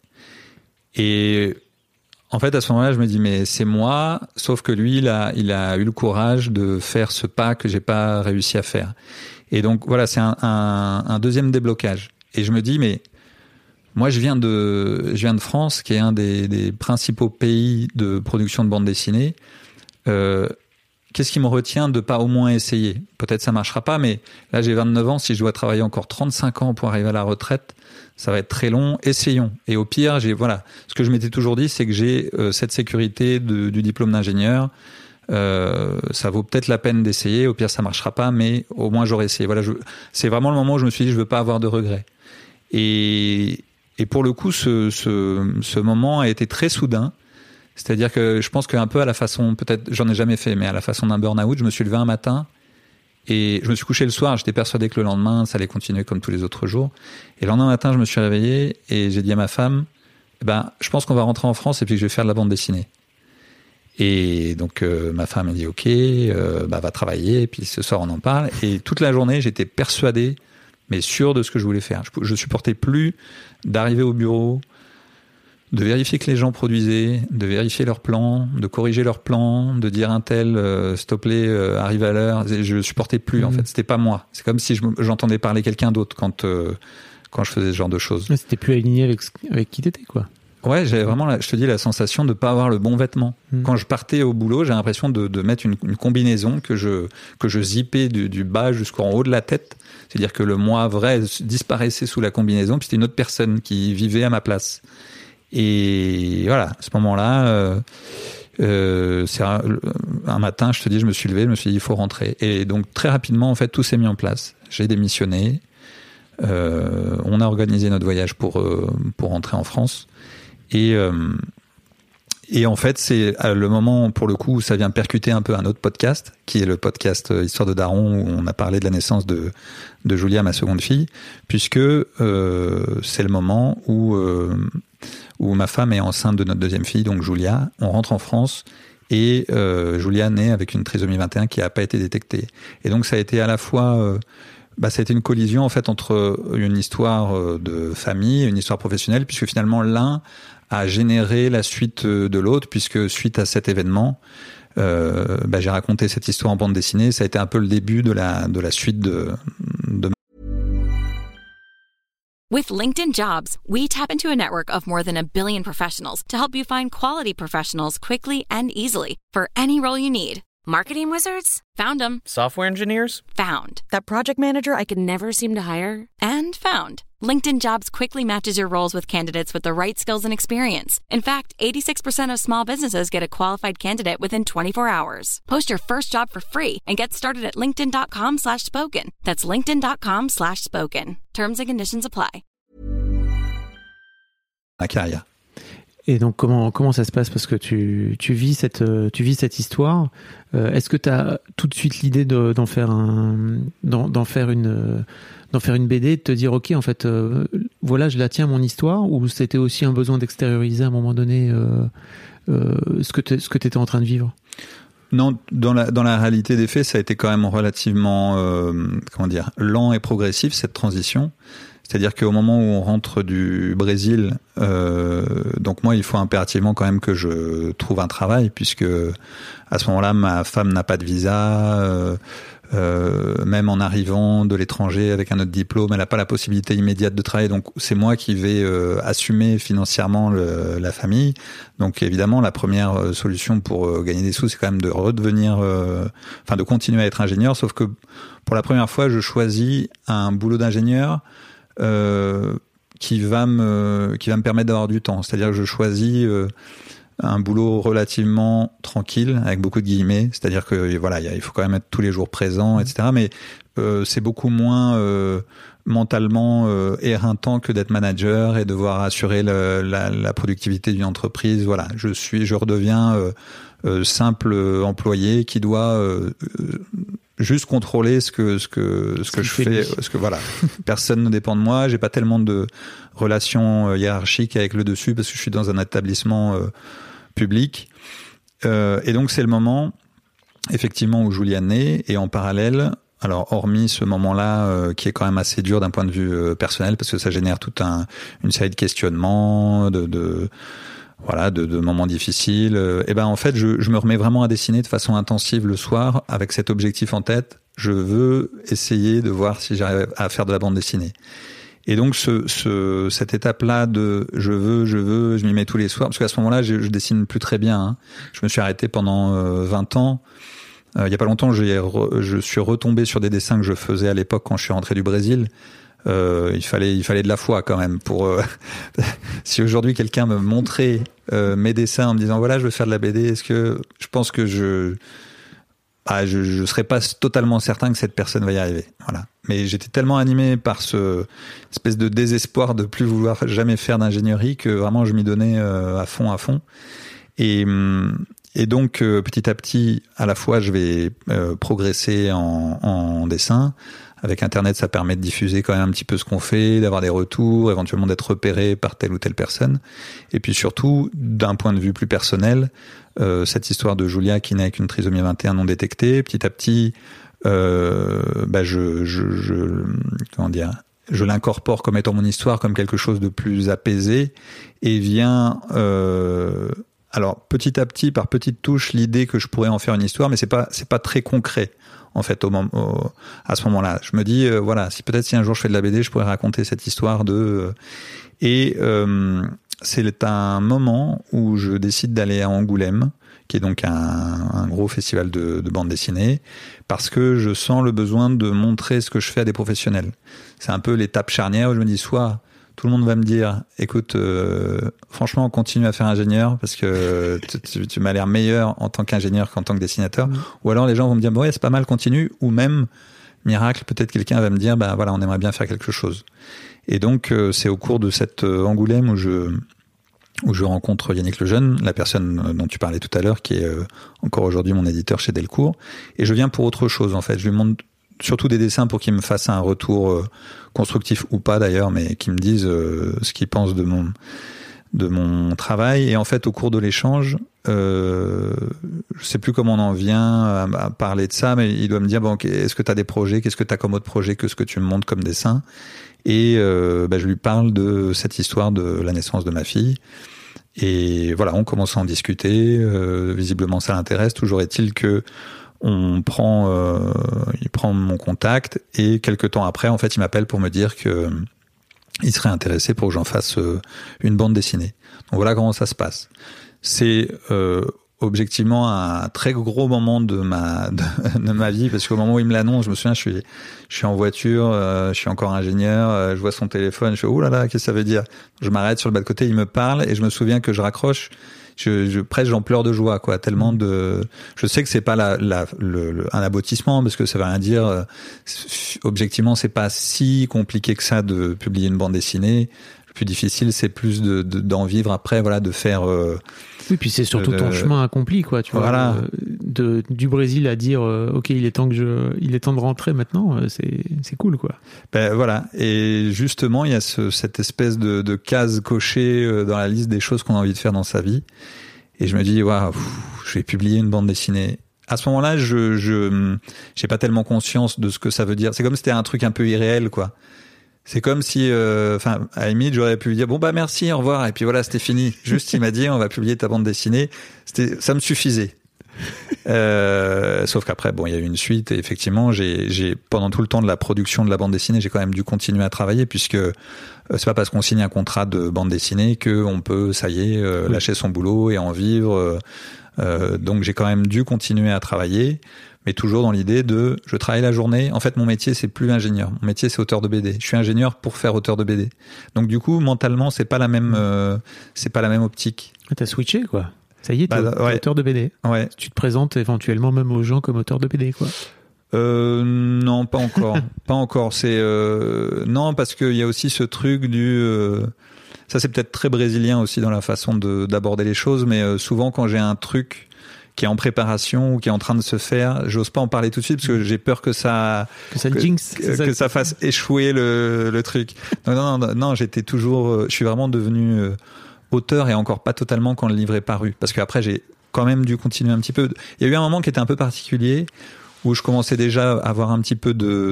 Et en fait, à ce moment-là, je me dis, mais c'est moi, sauf que lui, il a eu le courage de faire ce pas que j'ai pas réussi à faire. Et donc, voilà, c'est un deuxième déblocage. Et je me dis, mais moi, je viens de France, qui est un des principaux pays de production de bande dessinée. Qu'est-ce qui me retient de pas au moins essayer? Peut-être ça marchera pas, mais là, j'ai 29 ans. Si je dois travailler encore 35 ans pour arriver à la retraite, ça va être très long. Essayons. Et au pire, ce que je m'étais toujours dit, c'est que j'ai cette sécurité du diplôme d'ingénieur. Ça vaut peut-être la peine d'essayer. Au pire, ça marchera pas, mais au moins j'aurais essayé. Voilà, c'est vraiment le moment où je me suis dit, je veux pas avoir de regrets. Et pour le coup, ce moment a été très soudain. C'est-à-dire que je pense qu'un peu à la façon, peut-être, j'en ai jamais fait, mais à la façon d'un burn-out, je me suis levé un matin et je me suis couché le soir. J'étais persuadé que le lendemain, ça allait continuer comme tous les autres jours. Et le lendemain matin, je me suis réveillé et j'ai dit à ma femme, je pense qu'on va rentrer en France et puis que je vais faire de la bande dessinée. Et donc, ma femme m'a dit, OK, va travailler, et puis ce soir, on en parle. Et toute la journée, j'étais persuadé, mais sûr de ce que je voulais faire. Je supportais plus d'arriver au bureau, de vérifier que les gens produisaient, de vérifier leurs plans, de corriger leurs plans, de dire un tel, s'il te plaît, arrive à l'heure. Je supportais plus, en fait. C'était pas moi. C'est comme si j'entendais parler quelqu'un d'autre quand je faisais ce genre de choses. Mais c'était plus aligné avec qui t'étais, quoi. Ouais, j'avais vraiment, je te dis, la sensation de pas avoir le bon vêtement. Quand je partais au boulot, j'ai l'impression de mettre une combinaison que je zippais du bas jusqu'en haut de la tête. C'est-à-dire que le moi vrai disparaissait sous la combinaison, puis c'était une autre personne qui vivait à ma place. Et voilà, à ce moment-là, c'est un matin, je te dis, je me suis levé, je me suis dit, il faut rentrer. Et donc, très rapidement, en fait, tout s'est mis en place. J'ai démissionné. On a organisé notre voyage pour rentrer en France. Et en fait, c'est le moment, pour le coup, où ça vient percuter un peu un autre podcast, qui est le podcast Histoire de Daron, où on a parlé de la naissance de Julia, ma seconde fille, puisque c'est le moment où ma femme est enceinte de notre deuxième fille, donc Julia. On rentre en France et Julia naît avec une trisomie 21 qui n'a pas été détectée. Et donc ça a été à la fois... ça a été une collision en fait entre une histoire de famille et une histoire professionnelle, puisque finalement l'un a généré la suite de l'autre, puisque suite à cet événement, j'ai raconté cette histoire en bande dessinée. Ça a été un peu le début de la suite de With LinkedIn Jobs, we tap into a network of more than 1 billion professionals to help you find quality professionals quickly and easily for any role you need. Marketing wizards? Found them. Software engineers? Found. That project manager I could never seem to hire? And found. LinkedIn Jobs quickly matches your roles with candidates with the right skills and experience. In fact, 86% of small businesses get a qualified candidate within 24 hours. Post your first job for free and get started at linkedin.com/spoken. That's linkedin.com/spoken. Terms and conditions apply. Ma carrière. Et donc comment ça se passe, parce que tu vis cette histoire. Est-ce que tu as tout de suite l'idée d'en faire une BD, de te dire OK, en fait voilà, je la tiens, mon histoire, ou c'était aussi un besoin d'extérioriser à un moment donné ce que tu étais en train de vivre? Non, dans la réalité des faits, ça a été quand même relativement lent et progressif, cette transition. C'est-à-dire qu'au moment où on rentre du Brésil, donc moi, il faut impérativement quand même que je trouve un travail, puisque à ce moment-là, ma femme n'a pas de visa, même en arrivant de l'étranger avec un autre diplôme, elle n'a pas la possibilité immédiate de travailler. Donc c'est moi qui vais assumer financièrement la famille. Donc évidemment, la première solution pour gagner des sous, c'est quand même de redevenir, de continuer à être ingénieur. Sauf que pour la première fois, je choisis un boulot d'ingénieur qui va me permettre d'avoir du temps. C'est-à-dire que je choisis un boulot relativement tranquille, avec beaucoup de guillemets. C'est-à-dire que voilà, il faut quand même être tous les jours présent, etc. Mais c'est beaucoup moins mentalement éreintant que d'être manager et devoir assurer la productivité d'une entreprise. Voilà, je redeviens simple employé qui doit juste contrôler ce que je fais, voilà. Personne ne dépend de moi, j'ai pas tellement de relations hiérarchiques avec le dessus parce que je suis dans un établissement public. Et donc c'est le moment effectivement où Julia naît, et en parallèle, alors hormis ce moment-là qui est quand même assez dur d'un point de vue personnel parce que ça génère toute une série de questionnements, de moments difficiles, et ben en fait je me remets vraiment à dessiner de façon intensive le soir avec cet objectif en tête. Je veux essayer de voir si j'arrive à faire de la bande dessinée. Et donc cette étape-là de je veux, je m'y mets tous les soirs, parce qu'à ce moment-là je dessine plus très bien, hein. Je me suis arrêté pendant 20 ans. Il y a pas longtemps, je suis retombé sur des dessins que je faisais à l'époque quand je suis rentré du Brésil. Il fallait de la foi quand même pour si aujourd'hui quelqu'un me montrait mes dessins en me disant voilà, je veux faire de la BD, est-ce que je pense que je serais pas totalement certain que cette personne va y arriver. Voilà. Mais j'étais tellement animé par ce espèce de désespoir de plus vouloir jamais faire d'ingénierie que vraiment je m'y donnais à fond. Et donc petit à petit, à la fois je vais progresser en dessin. Avec Internet, ça permet de diffuser quand même un petit peu ce qu'on fait, d'avoir des retours, éventuellement d'être repéré par telle ou telle personne. Et puis surtout, d'un point de vue plus personnel, cette histoire de Julia qui naît avec une trisomie 21 non détectée, petit à petit, je l'incorpore comme étant mon histoire, comme quelque chose de plus apaisé, et vient alors petit à petit, par petites touches, l'idée que je pourrais en faire une histoire, mais c'est pas très concret. En fait, à ce moment-là, je me dis, voilà, si un jour je fais de la BD, je pourrais raconter cette histoire c'est un moment où je décide d'aller à Angoulême, qui est donc un gros festival de bande dessinée, parce que je sens le besoin de montrer ce que je fais à des professionnels. C'est un peu l'étape charnière où je me dis, soit tout le monde va me dire, écoute, franchement, continue à faire ingénieur parce que tu m'as l'air meilleur en tant qu'ingénieur qu'en tant que dessinateur. Ou alors les gens vont me dire, bon, ouais, c'est pas mal, continue. Ou même, miracle, peut-être quelqu'un va me dire, bah voilà, on aimerait bien faire quelque chose. Et donc, c'est au cours de cette Angoulême où je rencontre Yannick Lejeune, la personne dont tu parlais tout à l'heure, qui est encore aujourd'hui mon éditeur chez Delcourt. Et je viens pour autre chose, en fait. Je lui montre surtout des dessins pour qu'il me fasse un retour constructif ou pas d'ailleurs, mais qu'il me dise ce qu'il pense de mon travail. Et en fait, au cours de l'échange, je sais plus comment on en vient à parler de ça, mais il doit me dire, bon, est-ce que tu as des projets, qu'est-ce que tu as comme autre projet que ce que tu me montres comme dessin? Et je lui parle de cette histoire de la naissance de ma fille. Et voilà, on commence à en discuter. Visiblement, ça l'intéresse. Toujours est-il que il prend mon contact, et quelques temps après, en fait, il m'appelle pour me dire que il serait intéressé pour que j'en fasse une bande dessinée. Donc voilà comment ça se passe. C'est objectivement un très gros moment de ma vie, parce qu'au moment où il me l'annonce, je me souviens, je suis en voiture, je suis encore ingénieur, je vois son téléphone, je fais oh là là, qu'est-ce que ça veut dire? Je m'arrête sur le bas de côté, il me parle, et je me souviens que je raccroche. Presque j'en pleure de joie, quoi, tellement je sais que c'est pas un aboutissement, parce que ça veut rien dire. Objectivement, c'est pas si compliqué que ça de publier une bande dessinée. Le plus difficile, c'est plus d'en vivre après, voilà, de faire. Oui, puis c'est surtout ton chemin accompli, quoi, tu vois. Voilà. Du Brésil à dire, ok, il est temps de rentrer maintenant, c'est cool, quoi. Ben voilà. Et justement, il y a cette espèce de case cochée dans la liste des choses qu'on a envie de faire dans sa vie. Et je me dis, waouh, je vais publier une bande dessinée. À ce moment-là, j'ai pas tellement conscience de ce que ça veut dire. C'est comme si c'était un truc un peu irréel, quoi. C'est comme si, à la limite, j'aurais pu lui dire, bon, bah, merci, au revoir. Et puis voilà, c'était fini. Juste, il m'a dit, on va publier ta bande dessinée. Ça me suffisait. Sauf qu'après, bon, il y a eu une suite, et effectivement, j'ai pendant tout le temps de la production de la bande dessinée, j'ai quand même dû continuer à travailler, puisque c'est pas parce qu'on signe un contrat de bande dessinée qu'on peut, ça y est, lâcher son boulot et en vivre. Donc j'ai quand même dû continuer à travailler, mais toujours dans l'idée de je travaille la journée. En fait, mon métier, c'est plus ingénieur. Mon métier, c'est auteur de BD. Je suis ingénieur pour faire auteur de BD. Donc du coup, mentalement, c'est pas la même optique. T'as switché, quoi. Ça y est, t'es auteur de BD. Ouais. Tu te présentes éventuellement même aux gens comme auteur de BD, quoi. Non, pas encore. Pas encore. C'est non, parce qu'il y a aussi ce truc du. Ça, c'est peut-être très brésilien aussi dans la façon d'aborder les choses, mais souvent quand j'ai un truc qui est en préparation ou qui est en train de se faire, j'ose pas en parler tout de suite parce que j'ai peur que ça jinx, que ça fasse échouer le truc. Non, j'étais toujours. Je suis vraiment devenu auteur et encore pas totalement quand le livre est paru, parce qu'après j'ai quand même dû continuer un petit peu. Il y a eu un moment qui était un peu particulier où je commençais déjà à avoir un petit peu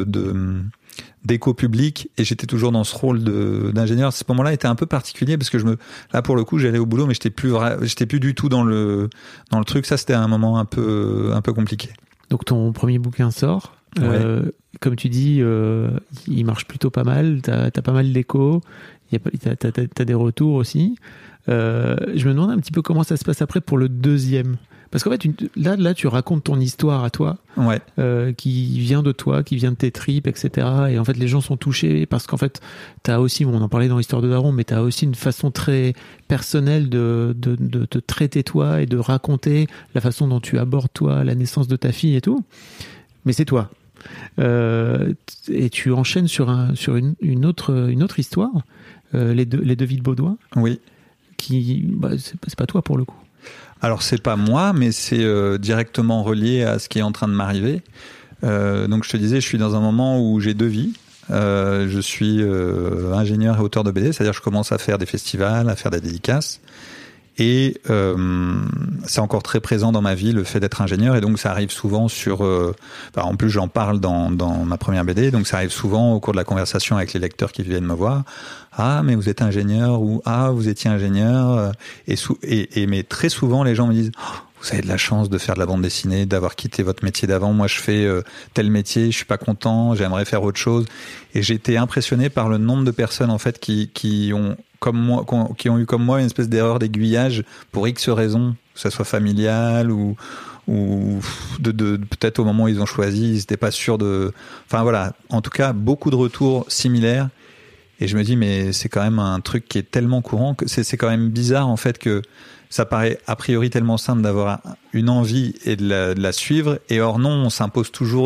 d'écho public et j'étais toujours dans ce rôle d'ingénieur. Ce moment-là était un peu particulier parce que là pour le coup j'allais au boulot mais j'étais plus du tout dans le truc. Ça c'était un moment un peu compliqué. Donc ton premier bouquin sort. Ouais. Comme tu dis, il marche plutôt pas mal. T'as pas mal d'échos. T'as des retours aussi. Je me demande un petit peu comment ça se passe après pour le deuxième. Parce qu'en fait, là, tu racontes ton histoire à toi, ouais. Qui vient de toi, qui vient de tes tripes, etc. Et en fait, les gens sont touchés parce qu'en fait, t'as aussi, on en parlait dans l'histoire de Daron, mais t'as aussi une façon très personnelle de te traiter toi et de raconter la façon dont tu abordes toi la naissance de ta fille et tout. Mais c'est toi. Et tu enchaînes sur une autre histoire, les deux vies de Baudouin. Oui. C'est pas toi pour le coup. Alors c'est pas moi, mais c'est directement relié à ce qui est en train de m'arriver. Donc je te disais, je suis dans un moment où j'ai deux vies. Je suis ingénieur et auteur de BD, c'est-à-dire que je commence à faire des festivals, à faire des dédicaces. Et c'est encore très présent dans ma vie le fait d'être ingénieur, et donc ça arrive souvent en plus j'en parle dans ma première BD, donc ça arrive souvent au cours de la conversation avec les lecteurs qui viennent me voir. Ah mais vous êtes ingénieur, ou ah vous étiez ingénieur, mais très souvent les gens me disent oh, vous avez de la chance de faire de la bande dessinée, d'avoir quitté votre métier d'avant. Moi je fais tel métier, je suis pas content, j'aimerais faire autre chose. Et j'ai été impressionné par le nombre de personnes en fait qui ont eu comme moi une espèce d'erreur d'aiguillage pour X raisons, que ça soit familial ou de peut-être au moment où ils ont choisi, ils n'étaient pas sûrs de. Enfin voilà, en tout cas beaucoup de retours similaires. Et je me dis mais c'est quand même un truc qui est tellement courant que c'est quand même bizarre en fait que ça paraît a priori tellement simple d'avoir une envie et de la suivre, et or non, on s'impose toujours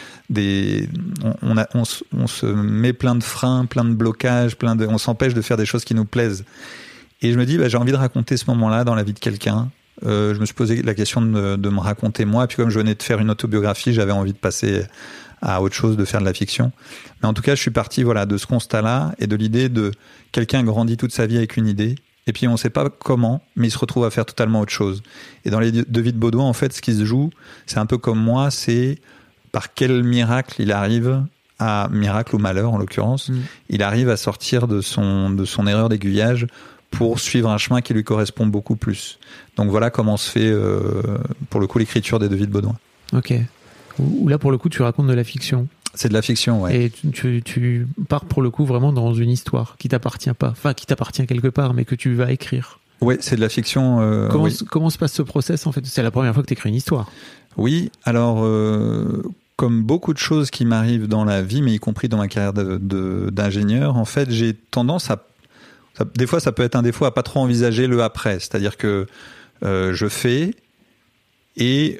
on se met plein de freins, plein de blocages, on s'empêche de faire des choses qui nous plaisent. Et je me dis, j'ai envie de raconter ce moment-là dans la vie de quelqu'un. Je me suis posé la question de me raconter moi, et puis comme je venais de faire une autobiographie, j'avais envie de passer à autre chose, de faire de la fiction. Mais en tout cas, je suis parti de ce constat-là et de l'idée de quelqu'un grandit toute sa vie avec une idée. Et puis on ne sait pas comment, mais il se retrouve à faire totalement autre chose. Et dans les deux vies de Baudouin, en fait, ce qui se joue, c'est un peu comme moi, c'est par quel miracle il arrive miracle ou malheur en l'occurrence, il arrive à sortir de son erreur d'aiguillage pour suivre un chemin qui lui correspond beaucoup plus. Donc voilà comment se fait, pour le coup, l'écriture des deux vies de Baudouin. Ok. Ou là, pour le coup, tu racontes de la fiction. C'est de la fiction, ouais. Et tu pars pour le coup vraiment dans une histoire qui t'appartient pas, enfin qui t'appartient quelque part, mais que tu vas écrire. Oui, c'est de la fiction. Comment se passe ce process en fait ? C'est la première fois que tu écris une histoire. Oui, alors comme beaucoup de choses qui m'arrivent dans la vie, mais y compris dans ma carrière d'ingénieur, en fait, j'ai tendance des fois, ça peut être un défaut à pas trop envisager le après. C'est-à-dire que je fais. Et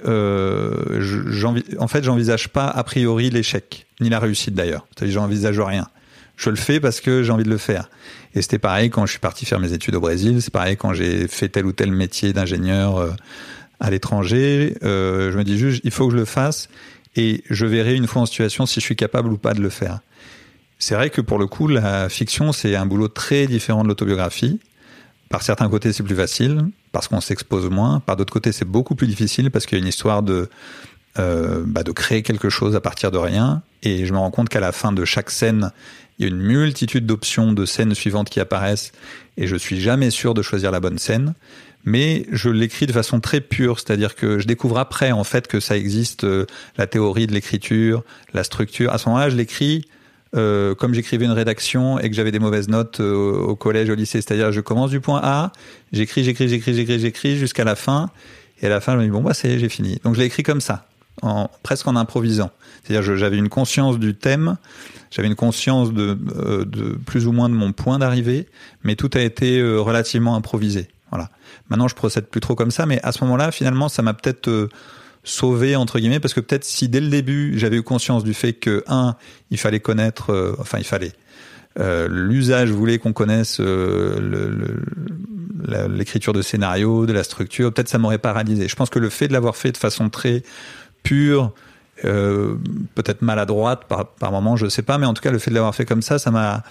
en fait, j'envisage pas a priori l'échec, ni la réussite d'ailleurs. C'est-à-dire, j'envisage rien. Je le fais parce que j'ai envie de le faire. Et c'était pareil quand je suis parti faire mes études au Brésil. C'est pareil quand j'ai fait tel ou tel métier d'ingénieur à l'étranger. Je me dis juste, il faut que je le fasse, et je verrai une fois en situation si je suis capable ou pas de le faire. C'est vrai que pour le coup, la fiction, c'est un boulot très différent de l'autobiographie. Par certains côtés, c'est plus facile, parce qu'on s'expose moins. Par d'autres côtés, c'est beaucoup plus difficile, parce qu'il y a une histoire de créer quelque chose à partir de rien. Et je me rends compte qu'à la fin de chaque scène, il y a une multitude d'options de scènes suivantes qui apparaissent, et je suis jamais sûr de choisir la bonne scène. Mais je l'écris de façon très pure, c'est-à-dire que je découvre après, en fait, que ça existe, la théorie de l'écriture, la structure. À ce moment-là, je l'écris comme j'écrivais une rédaction et que j'avais des mauvaises notes au collège, au lycée. C'est-à-dire, je commence du point A, j'écris jusqu'à la fin, et à la fin, je me dis, ça y est, j'ai fini. Donc, je l'ai écrit comme ça, presque en improvisant. C'est-à-dire, j'avais une conscience du thème, j'avais une conscience de plus ou moins de mon point d'arrivée, mais tout a été relativement improvisé. Voilà. Maintenant, je procède plus trop comme ça, mais à ce moment-là, finalement, ça m'a peut-être sauvé entre guillemets, parce que peut-être si dès le début j'avais eu conscience du fait que il fallait connaître, l'usage voulait qu'on connaisse l'écriture de scénario, de la structure, peut-être ça m'aurait paralysé. Je pense que le fait de l'avoir fait de façon très pure, peut-être maladroite par moment, je sais pas, mais en tout cas le fait de l'avoir fait comme ça m'a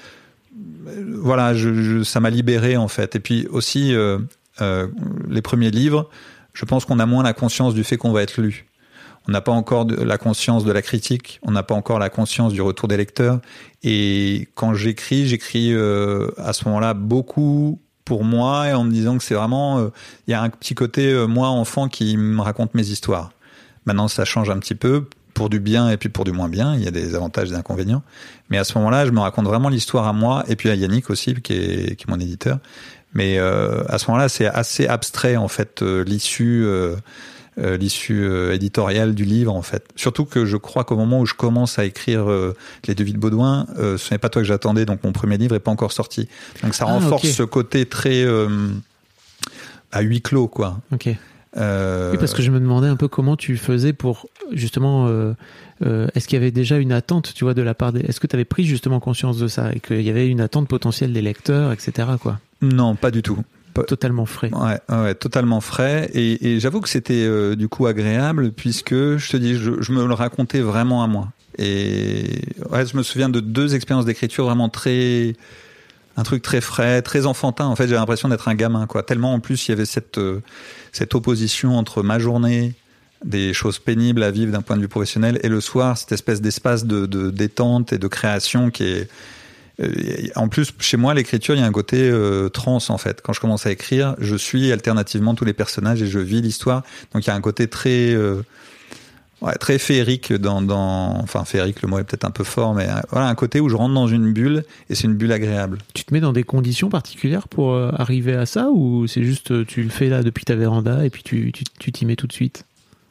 ça m'a libéré en fait. Et puis aussi les premiers livres, je pense qu'on a moins la conscience du fait qu'on va être lu. On n'a pas encore la conscience de la critique, on n'a pas encore la conscience du retour des lecteurs. Et quand j'écris à ce moment-là beaucoup pour moi, et en me disant que c'est vraiment, il y a un petit côté moi enfant qui me raconte mes histoires. Maintenant ça change un petit peu, pour du bien et puis pour du moins bien, il y a des avantages et des inconvénients. Mais à ce moment-là, je me raconte vraiment l'histoire à moi, et puis à Yannick aussi, qui est mon éditeur. Mais à ce moment-là, c'est assez abstrait en fait l'issue éditoriale du livre en fait. Surtout que je crois qu'au moment où je commence à écrire Les Deux Vies de Baudouin, ce n'est pas toi que j'attendais, donc mon premier livre est pas encore sorti. Donc ça renforce ce côté très à huis clos quoi. Ok. Oui, parce que je me demandais un peu comment tu faisais pour justement est-ce qu'il y avait déjà une attente, tu vois, de la part des... Est-ce que tu avais pris justement conscience de ça et qu'il y avait une attente potentielle des lecteurs, etc. quoi? Non, pas du tout. Totalement frais. Ouais, totalement frais. Et j'avoue que c'était du coup agréable, puisque je te dis, je me le racontais vraiment à moi. Et ouais, je me souviens de 2 expériences d'écriture vraiment un truc très frais, très enfantin. En fait, j'avais l'impression d'être un gamin, quoi. Tellement en plus il y avait cette opposition entre ma journée, des choses pénibles à vivre d'un point de vue professionnel, et le soir, cette espèce d'espace de détente et de création qui est... En plus, chez moi, l'écriture, il y a un côté trans, en fait. Quand je commence à écrire, je suis alternativement tous les personnages et je vis l'histoire. Donc, il y a un côté très féerique enfin, féerique, le mot est peut-être un peu fort, mais voilà, un côté où je rentre dans une bulle, et c'est une bulle agréable. Tu te mets dans des conditions particulières pour arriver à ça, ou c'est juste, tu le fais là depuis ta véranda et puis tu t'y mets tout de suite?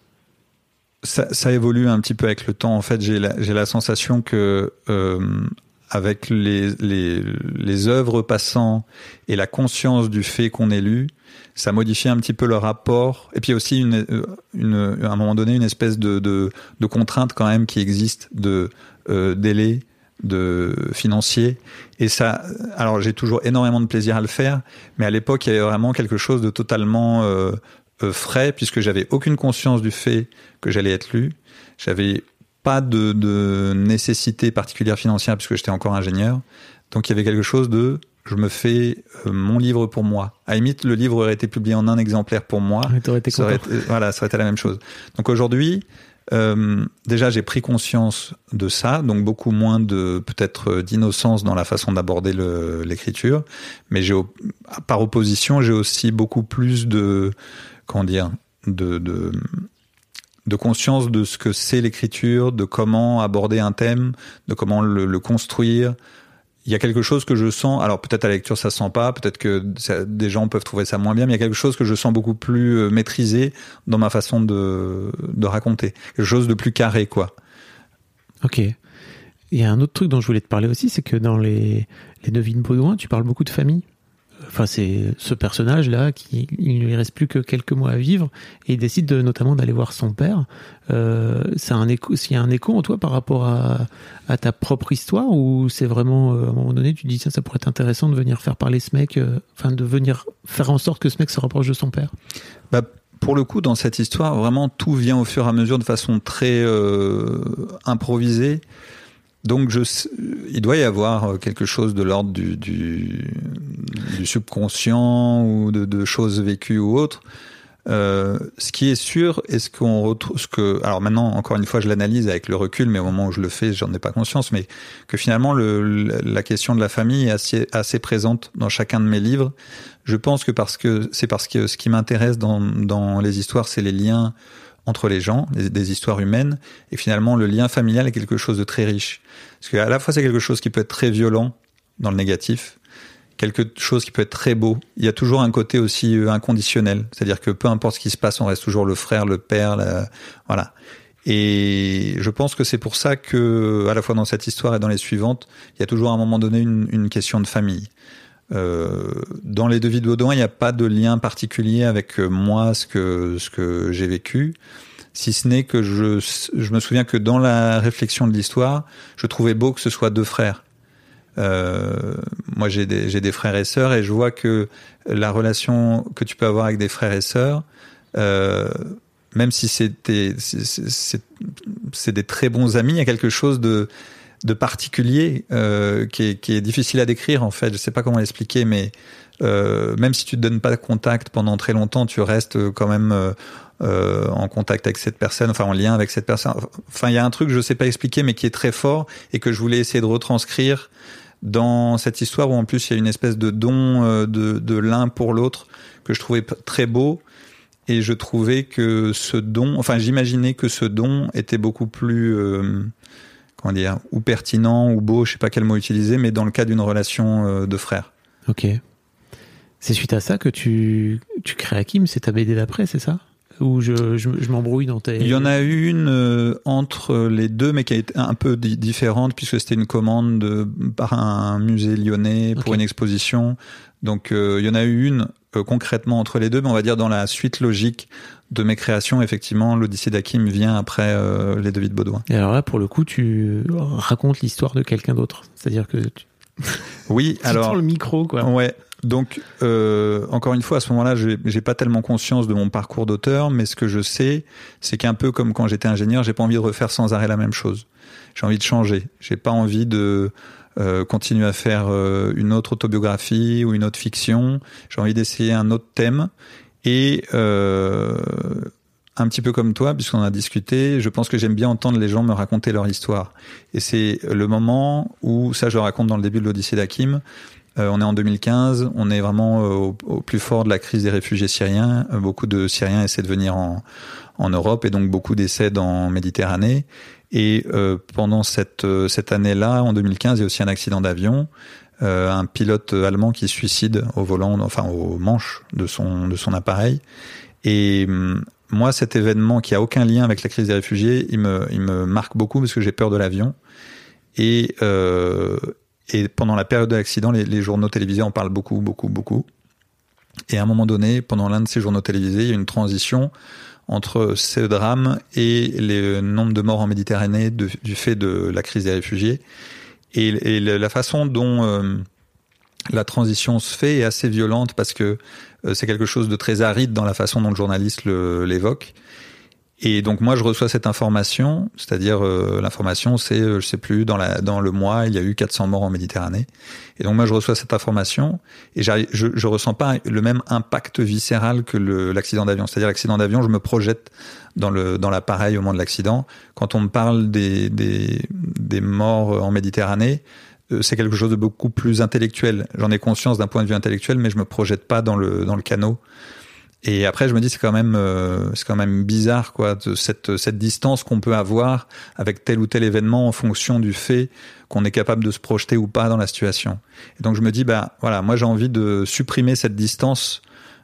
Ça évolue un petit peu avec le temps. En fait, j'ai la sensation que avec les œuvres passant et la conscience du fait qu'on est lu, ça modifie un petit peu le rapport. Et puis aussi à un moment donné, une espèce de contrainte quand même qui existe de délai, de financier. Et ça, alors j'ai toujours énormément de plaisir à le faire, mais à l'époque il y avait vraiment quelque chose de totalement frais, puisque j'avais aucune conscience du fait que j'allais être lu. J'avais pas de nécessité particulière financière puisque j'étais encore ingénieur. Donc il y avait quelque chose de je me fais mon livre pour moi. À la limite, le livre aurait été publié en un exemplaire pour moi. Ça aurait été la même chose. Donc aujourd'hui, déjà j'ai pris conscience de ça, donc beaucoup moins peut-être d'innocence dans la façon d'aborder l'écriture, mais par opposition, j'ai aussi beaucoup plus de conscience de ce que c'est l'écriture, de comment aborder un thème, de comment le construire. Il y a quelque chose que je sens, alors peut-être à la lecture ça se sent pas, peut-être que des gens peuvent trouver ça moins bien, mais il y a quelque chose que je sens beaucoup plus maîtrisé dans ma façon de raconter. Quelque chose de plus carré, quoi. Ok. Il y a un autre truc dont je voulais te parler aussi, c'est que dans les Deux Vies de Baudouin, tu parles beaucoup de famille. Enfin, c'est ce personnage-là il ne lui reste plus que quelques mois à vivre et il décide notamment d'aller voir son père. S'il y a un écho en toi par rapport à ta propre histoire, ou c'est vraiment, à un moment donné, tu te dis ça pourrait être intéressant de venir faire parler ce mec, de venir faire en sorte que ce mec se rapproche de son père? Pour le coup, dans cette histoire, vraiment tout vient au fur et à mesure de façon très improvisée. Donc il doit y avoir quelque chose de l'ordre du subconscient ou de choses vécues ou autres. Ce qui est sûr, est-ce qu'on retrouve alors maintenant, encore une fois, je l'analyse avec le recul, mais au moment où je le fais, j'en ai pas conscience, mais que finalement la question de la famille est assez présente dans chacun de mes livres. Je pense que parce que ce qui m'intéresse dans les histoires, c'est les liens entre les gens, des histoires humaines, et finalement le lien familial est quelque chose de très riche. Parce qu'à la fois c'est quelque chose qui peut être très violent dans le négatif, quelque chose qui peut être très beau. Il y a toujours un côté aussi inconditionnel, c'est-à-dire que peu importe ce qui se passe, on reste toujours le frère, le père, voilà. Et je pense que c'est pour ça que, à la fois dans cette histoire et dans les suivantes, il y a toujours à un moment donné une question de famille. Dans les Deux Vies de Baudouin, il n'y a pas de lien particulier avec moi, ce que j'ai vécu. Si ce n'est que je me souviens que dans la réflexion de l'histoire, je trouvais beau que ce soit 2 frères. Moi, j'ai des frères et sœurs, et je vois que la relation que tu peux avoir avec des frères et sœurs, même si c'est des très bons amis, il y a quelque chose de particulier qui est difficile à décrire, en fait. Je sais pas comment l'expliquer, mais même si tu te donnes pas de contact pendant très longtemps, tu restes quand même en contact avec cette personne, enfin en lien avec cette personne. Enfin, il y a un truc, je sais pas expliquer, mais qui est très fort et que je voulais essayer de retranscrire dans cette histoire où en plus il y a une espèce de don de l'un pour l'autre que je trouvais très beau. Et je trouvais que ce don, enfin j'imaginais que ce don était beaucoup plus, comment dire, ou pertinent ou beau, je sais pas quel mot utiliser, mais dans le cas d'une relation de frères. Ok. C'est suite à ça que tu crées Hakim, c'est ta BD d'après, c'est ça? Ou je m'embrouille dans tes... Il y en a eu une entre les deux, mais qui a été un peu différente, puisque c'était une commande par un musée lyonnais pour une exposition. Donc il y en a eu une concrètement entre les deux, mais on va dire dans la suite logique de mes créations, effectivement, l'Odyssée d'Hakim vient après les Devis de Baudouin. Et alors là, pour le coup, tu racontes l'histoire de quelqu'un d'autre. C'est-à-dire que oui, alors... Tu tends le micro, quoi. Ouais. Donc, encore une fois, à ce moment-là, j'ai pas tellement conscience de mon parcours d'auteur, mais ce que je sais, c'est qu'un peu comme quand j'étais ingénieur, j'ai pas envie de refaire sans arrêt la même chose. J'ai envie de changer. J'ai pas envie de continuer à faire une autre autobiographie ou une autre fiction. J'ai envie d'essayer un autre thème. Et un petit peu comme toi, puisqu'on a discuté, je pense que j'aime bien entendre les gens me raconter leur histoire. Et c'est le moment où, ça je le raconte dans le début de l'Odyssée d'Hakim, on est en 2015, on est vraiment au plus fort de la crise des réfugiés syriens. Beaucoup de Syriens essaient de venir en Europe et donc beaucoup décèdent en Méditerranée. Et pendant cette année-là, en 2015, il y a aussi un accident d'avion. Un pilote allemand qui se suicide au volant, enfin au manche de son appareil. Et moi, cet événement qui a aucun lien avec la crise des réfugiés, il me marque beaucoup parce que j'ai peur de l'avion. Et pendant la période de l'accident, les journaux télévisés en parlent beaucoup. Et à un moment donné, pendant l'un de ces journaux télévisés, il y a une transition entre ce drame et le nombre de morts en Méditerranée du fait de la crise des réfugiés. Et la façon dont la transition se fait est assez violente parce que c'est quelque chose de très aride dans la façon dont le journaliste l'évoque. Et donc moi je reçois cette information, c'est-à-dire l'information c'est, je sais plus, dans le mois il y a eu 400 morts en Méditerranée. Et donc moi je reçois cette information et je ressens pas le même impact viscéral que l'accident d'avion. C'est-à-dire l'accident d'avion, je me projette dans l'appareil au moment de l'accident. Quand on me parle des morts en Méditerranée, c'est quelque chose de beaucoup plus intellectuel. J'en ai conscience d'un point de vue intellectuel, mais je me projette pas dans le canot. Et après, je me dis, c'est quand même bizarre, quoi, de cette distance qu'on peut avoir avec tel ou tel événement en fonction du fait qu'on est capable de se projeter ou pas dans la situation. Et donc, je me dis, voilà, moi, j'ai envie de supprimer cette distance,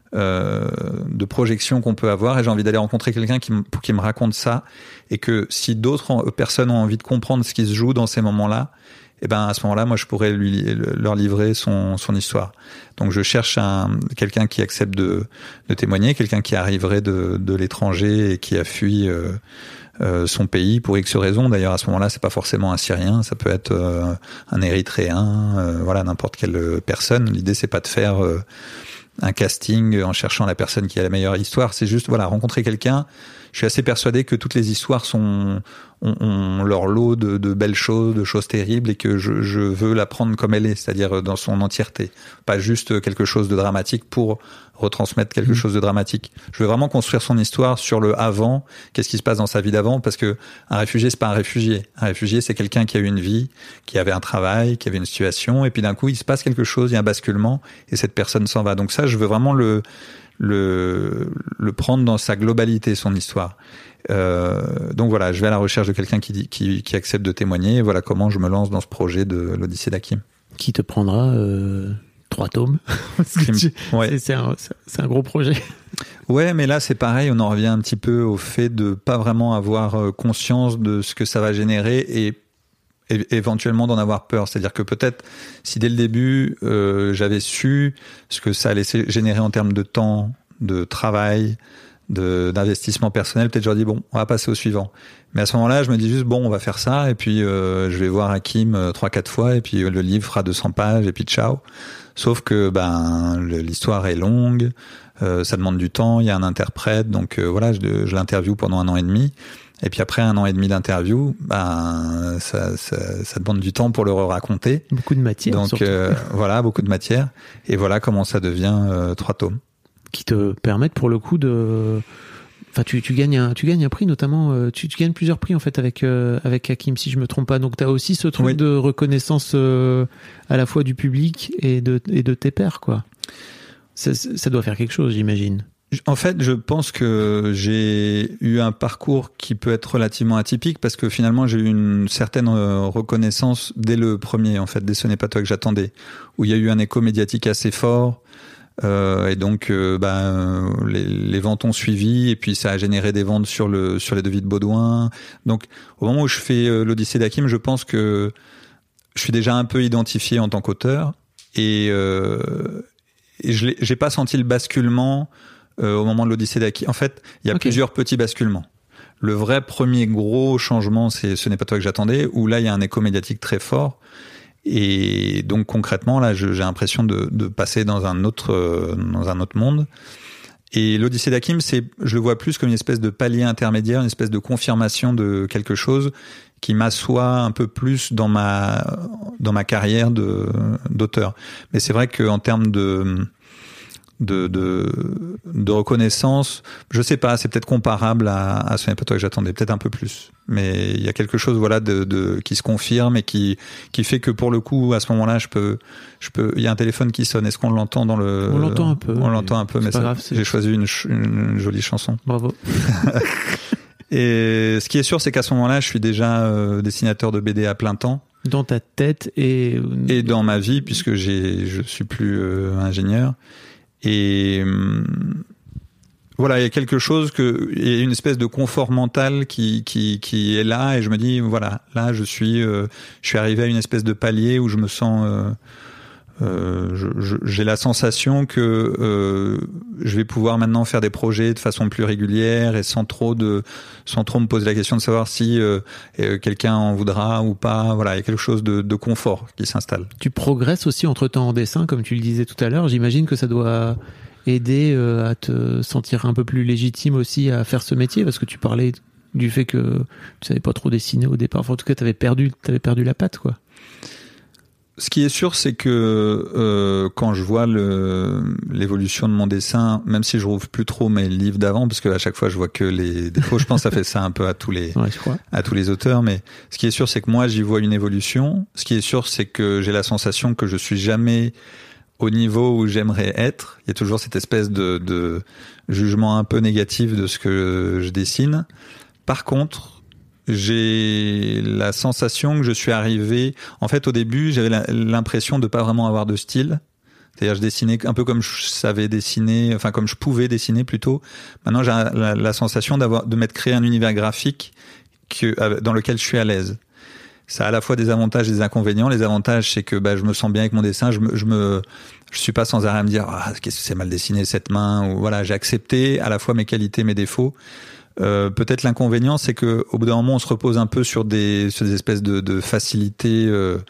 de projection qu'on peut avoir et j'ai envie d'aller rencontrer quelqu'un pour qu'il me raconte ça et que si d'autres personnes ont envie de comprendre ce qui se joue dans ces moments-là, et à ce moment-là, moi, je pourrais leur livrer son histoire. Donc, je cherche quelqu'un qui accepte de témoigner, quelqu'un qui arriverait de l'étranger et qui a fui son pays pour X raisons. D'ailleurs, à ce moment-là, c'est pas forcément un Syrien, ça peut être un Érythréen, voilà, n'importe quelle personne. L'idée, c'est pas de faire un casting en cherchant la personne qui a la meilleure histoire. C'est juste, voilà, rencontrer quelqu'un. Je suis assez persuadé que toutes les histoires ont leur lot de belles choses, de choses terribles, et que je veux la prendre comme elle est, c'est-à-dire dans son entièreté. Pas juste quelque chose de dramatique pour retransmettre quelque chose de dramatique. Je veux vraiment construire son histoire sur le avant, qu'est-ce qui se passe dans sa vie d'avant, parce que un réfugié, c'est pas un réfugié. Un réfugié, c'est quelqu'un qui a eu une vie, qui avait un travail, qui avait une situation, et puis d'un coup, il se passe quelque chose, il y a un basculement, et cette personne s'en va. Donc ça, je veux vraiment le prendre dans sa globalité, son histoire. Donc voilà, je vais à la recherche de quelqu'un qui accepte de témoigner, et voilà comment je me lance dans ce projet de l'Odyssée d'Hakim. Qui te prendra 3 tomes. Ouais. C'est un gros projet. Ouais, mais là c'est pareil, on en revient un petit peu au fait de pas vraiment avoir conscience de ce que ça va générer et éventuellement d'en avoir peur. C'est-à-dire que peut-être si dès le début j'avais su ce que ça allait générer en termes de temps, de travail, d'investissement personnel, peut-être j'aurais dit bon, on va passer au suivant. Mais à ce moment-là, je me dis juste bon, on va faire ça et puis je vais voir Hakim 3-4 fois et puis le livre fera 200 pages et puis ciao. Sauf que l'histoire est longue, ça demande du temps, il y a un interprète, donc voilà, je l'interviewe pendant 1 an et demi. Et puis après 1 an et demi d'interview, ça demande du temps pour le raconter. Beaucoup de matière. Donc voilà, beaucoup de matière. Et voilà comment ça devient 3 tomes. Qui te permettent pour le coup de... Enfin, tu gagnes un prix, notamment, tu gagnes plusieurs prix en fait avec Hakim, si je me trompe pas. Donc tu as aussi ce truc de reconnaissance à la fois du public et de tes pairs, quoi. Ça doit faire quelque chose, j'imagine. En fait, je pense que j'ai eu un parcours qui peut être relativement atypique parce que finalement j'ai eu une certaine reconnaissance dès le premier, en fait, dès Ce n'est pas toi que j'attendais, où il y a eu un écho médiatique assez fort. Et donc les ventes ont suivi et puis ça a généré des ventes sur les devis de Baudouin. Donc au moment où je fais l'Odyssée d'Hakim, je pense que je suis déjà un peu identifié en tant qu'auteur et j'ai pas senti le basculement au moment de l'Odyssée d'Hakim. En fait, il y a plusieurs petits basculements. Le vrai premier gros changement, c'est Ce n'est pas toi que j'attendais, où là il y a un écho médiatique très fort. Et donc concrètement, là, j'ai l'impression de passer dans un autre monde. Et l'Odyssée d'Hakim, je le vois plus comme une espèce de palier intermédiaire, une espèce de confirmation de quelque chose qui m'assoit un peu plus dans ma carrière d'auteur. Mais c'est vrai qu'en termes de reconnaissance, je sais pas, c'est peut-être comparable à Ce n'est pas toi que j'attendais, peut-être un peu plus. Mais il y a quelque chose, voilà, qui se confirme et qui fait que pour le coup, à ce moment-là, il y a un téléphone qui sonne. Est-ce qu'on l'entend On l'entend un peu. On l'entend un peu, mais j'ai choisi une jolie chanson. Bravo. Et ce qui est sûr, c'est qu'à ce moment-là, je suis déjà dessinateur de BD à plein temps. Dans ta tête et dans ma vie, puisque je suis plus ingénieur. Et voilà, il y a quelque chose il y a une espèce de confort mental qui est là, et je me dis voilà, là je suis arrivé à une espèce de palier où je me sens j'ai la sensation que je vais pouvoir maintenant faire des projets de façon plus régulière et sans trop me poser la question de savoir si quelqu'un en voudra ou pas. Voilà, il y a quelque chose de confort qui s'installe. Tu progresses aussi entre-temps en dessin, comme tu le disais tout à l'heure. J'imagine que ça doit aider à te sentir un peu plus légitime aussi à faire ce métier, parce que tu parlais du fait que tu savais pas trop dessiner au départ. Enfin, en tout cas, t'avais perdu la patte, quoi. Ce qui est sûr, c'est que quand je vois l'évolution de mon dessin, même si je rouvre plus trop mes livres d'avant, parce que à chaque fois je vois que les défauts, je pense que ça fait ça un peu à tous les auteurs. Mais ce qui est sûr, c'est que moi j'y vois une évolution. Ce qui est sûr, c'est que j'ai la sensation que je suis jamais au niveau où j'aimerais être. Il y a toujours cette espèce de jugement un peu négatif de ce que je dessine. Par contre, j'ai la sensation que je suis arrivé... En fait, au début, j'avais l'impression de pas vraiment avoir de style. C'est-à-dire, je dessinais un peu comme je savais dessiner, enfin, comme je pouvais dessiner plutôt. Maintenant, j'ai la sensation de m'être créé un univers graphique dans lequel je suis à l'aise. Ça a à la fois des avantages et des inconvénients. Les avantages, c'est que je me sens bien avec mon dessin. Je suis pas sans arrêt à me dire qu'est-ce que c'est mal dessiné cette main, ou voilà, j'ai accepté à la fois mes qualités, mes défauts. Peut-être l'inconvénient, c'est que au bout d'un moment, on se repose un peu sur des espèces de facilités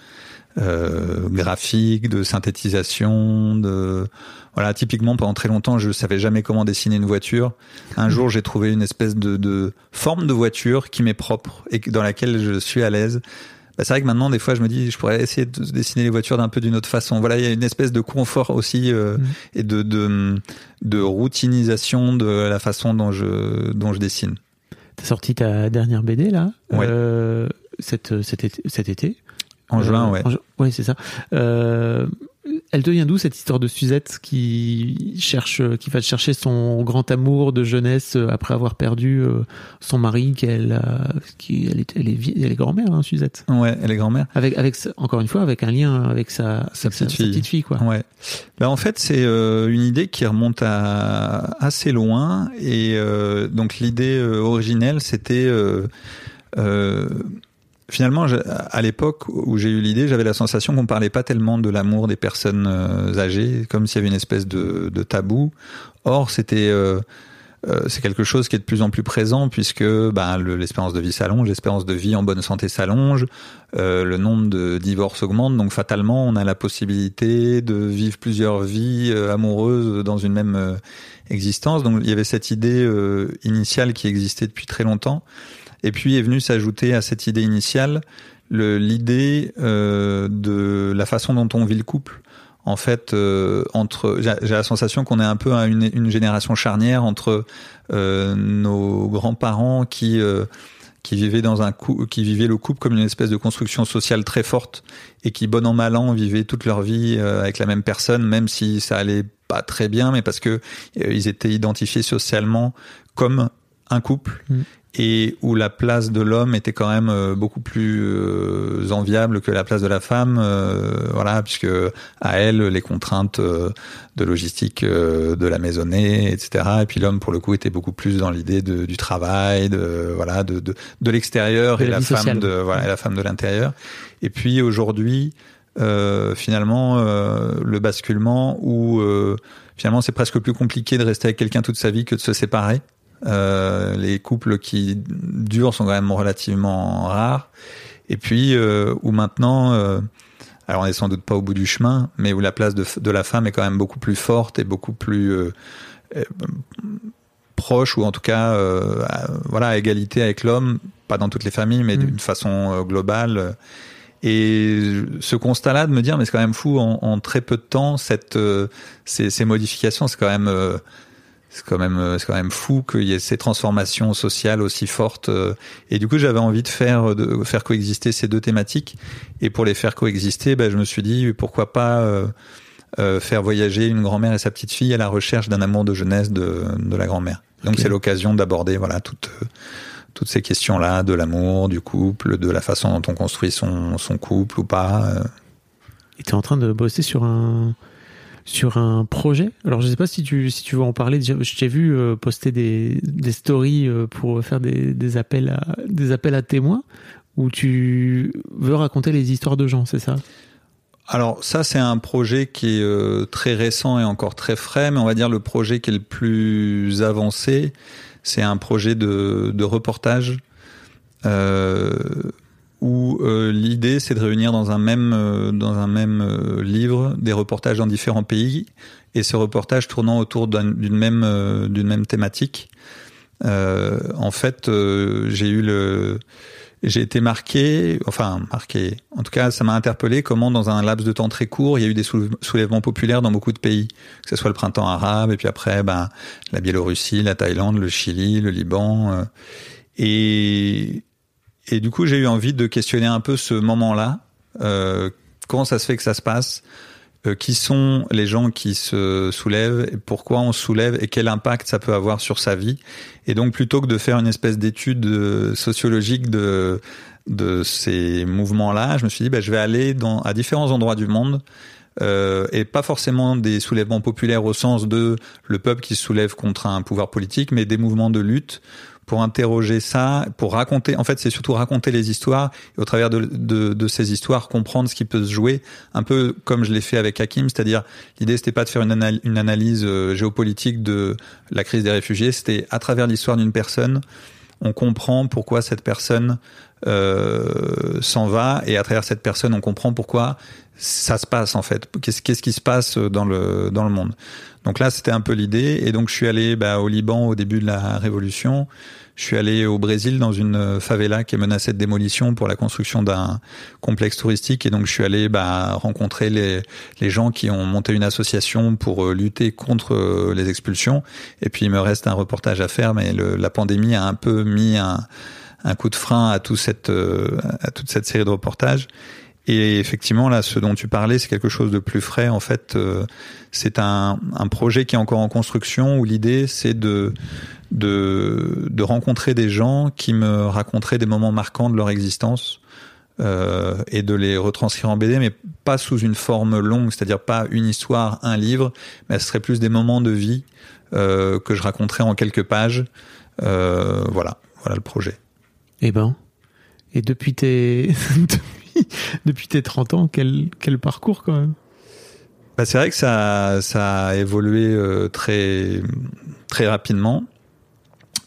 graphiques, de synthétisation, voilà. Typiquement, pendant très longtemps, je savais jamais comment dessiner une voiture. Un jour, j'ai trouvé une espèce de forme de voiture qui m'est propre et dans laquelle je suis à l'aise. C'est vrai que maintenant, des fois, je me dis, je pourrais essayer de dessiner les voitures d'un peu d'une autre façon. Voilà, il y a une espèce de confort aussi et de routinisation de la façon dont je dessine. T'as sorti ta dernière BD là, ouais. cet été. En juin, ouais. Ouais, c'est ça. Elle te vient d'où cette histoire de Suzette qui va chercher son grand amour de jeunesse après avoir perdu son mari elle est grand-mère, hein, Suzette. Ouais, elle est grand-mère. Avec encore une fois avec un lien avec sa petite fille, quoi. Ouais. En fait, c'est une idée qui remonte à assez loin, et donc l'idée originelle, c'était finalement, à l'époque où j'ai eu l'idée, j'avais la sensation qu'on parlait pas tellement de l'amour des personnes âgées, comme s'il y avait une espèce de tabou. Or, c'était c'est quelque chose qui est de plus en plus présent puisque l'espérance de vie s'allonge, l'espérance de vie en bonne santé s'allonge, le nombre de divorces augmente, donc fatalement on a la possibilité de vivre plusieurs vies amoureuses dans une même existence. Donc il y avait cette idée initiale qui existait depuis très longtemps, et puis est venue s'ajouter à cette idée initiale l'idée de la façon dont on vit le couple. En fait, j'ai la sensation qu'on est un peu à une génération charnière entre nos grands-parents qui vivaient qui vivaient le couple comme une espèce de construction sociale très forte et qui, bon an mal an, vivaient toute leur vie avec la même personne, même si ça allait pas très bien, mais parce que ils étaient identifiés socialement comme un couple. Et où la place de l'homme était quand même beaucoup plus enviable que la place de la femme, puisque à elle les contraintes de logistique de la maisonnée, etc. Et puis l'homme pour le coup était beaucoup plus dans l'idée du travail, de l'extérieur, et la femme et la femme de l'intérieur. Et puis aujourd'hui, finalement, le basculement où finalement c'est presque plus compliqué de rester avec quelqu'un toute sa vie que de se séparer. Les couples qui durent sont quand même relativement rares, et puis où maintenant alors on est sans doute pas au bout du chemin, mais où la place de la femme est quand même beaucoup plus forte et beaucoup plus proche, ou en tout cas à égalité avec l'homme, pas dans toutes les familles mais d'une façon globale. Et ce constat-là de me dire mais c'est quand même fou, en très peu de temps ces modifications, c'est quand même fou qu'il y ait ces transformations sociales aussi fortes. Et du coup, j'avais envie de faire coexister ces deux thématiques. Et pour les faire coexister, je me suis dit, pourquoi pas faire voyager une grand-mère et sa petite-fille à la recherche d'un amour de jeunesse de la grand-mère. Donc c'est l'occasion d'aborder toutes ces questions-là, de l'amour, du couple, de la façon dont on construit son couple ou pas. Et tu es en train de bosser sur un projet. Alors je sais pas si tu veux en parler. Je t'ai vu poster des stories pour faire des appels à témoins, où tu veux raconter les histoires de gens, c'est ça? Alors ça, c'est un projet qui est très récent et encore très frais, mais on va dire le projet qui est le plus avancé, c'est un projet de reportage où l'idée c'est de réunir dans un même livre des reportages dans différents pays, et ces reportages tournant autour d'une même thématique. En fait, j'ai été marqué, en tout cas ça m'a interpellé comment dans un laps de temps très court il y a eu des soulèvements populaires dans beaucoup de pays, que ce soit le printemps arabe, et puis après la Biélorussie, la Thaïlande, le Chili, le Liban, et du coup, j'ai eu envie de questionner un peu ce moment-là. Comment ça se fait que ça se passe? Qui sont les gens qui se soulèvent? Et pourquoi on se soulève? Et quel impact ça peut avoir sur sa vie? Et donc, plutôt que de faire une espèce d'étude sociologique de ces mouvements-là, je me suis dit, je vais aller à différents endroits du monde, et pas forcément des soulèvements populaires au sens de le peuple qui se soulève contre un pouvoir politique, mais des mouvements de lutte, pour interroger ça, pour raconter, en fait, c'est surtout raconter les histoires, et au travers de ces histoires, comprendre ce qui peut se jouer, un peu comme je l'ai fait avec Hakim, c'est-à-dire, l'idée, c'était pas de faire une analyse géopolitique de la crise des réfugiés, c'était à travers l'histoire d'une personne, on comprend pourquoi cette personne s'en va, et à travers cette personne, on comprend pourquoi ça se passe, en fait. Qu'est-ce qui se passe dans le monde. Donc là, c'était un peu l'idée. Et donc, je suis allé au Liban au début de la Révolution. Je suis allé au Brésil dans une favela qui est menacée de démolition pour la construction d'un complexe touristique. Et donc, je suis allé rencontrer les gens qui ont monté une association pour lutter contre les expulsions. Et puis, il me reste un reportage à faire, mais la pandémie a un peu mis un coup de frein à toute cette série de reportages. Et effectivement, là, ce dont tu parlais, c'est quelque chose de plus frais. En fait, c'est un projet qui est encore en construction, où l'idée, c'est de rencontrer des gens qui me raconteraient des moments marquants de leur existence, et de les retranscrire en BD, mais pas sous une forme longue, c'est-à-dire pas une histoire, un livre, mais ce serait plus des moments de vie que je raconterais en quelques pages. Voilà le projet. Et depuis tes 30 ans, quel parcours quand même. C'est vrai que ça a évolué très très rapidement.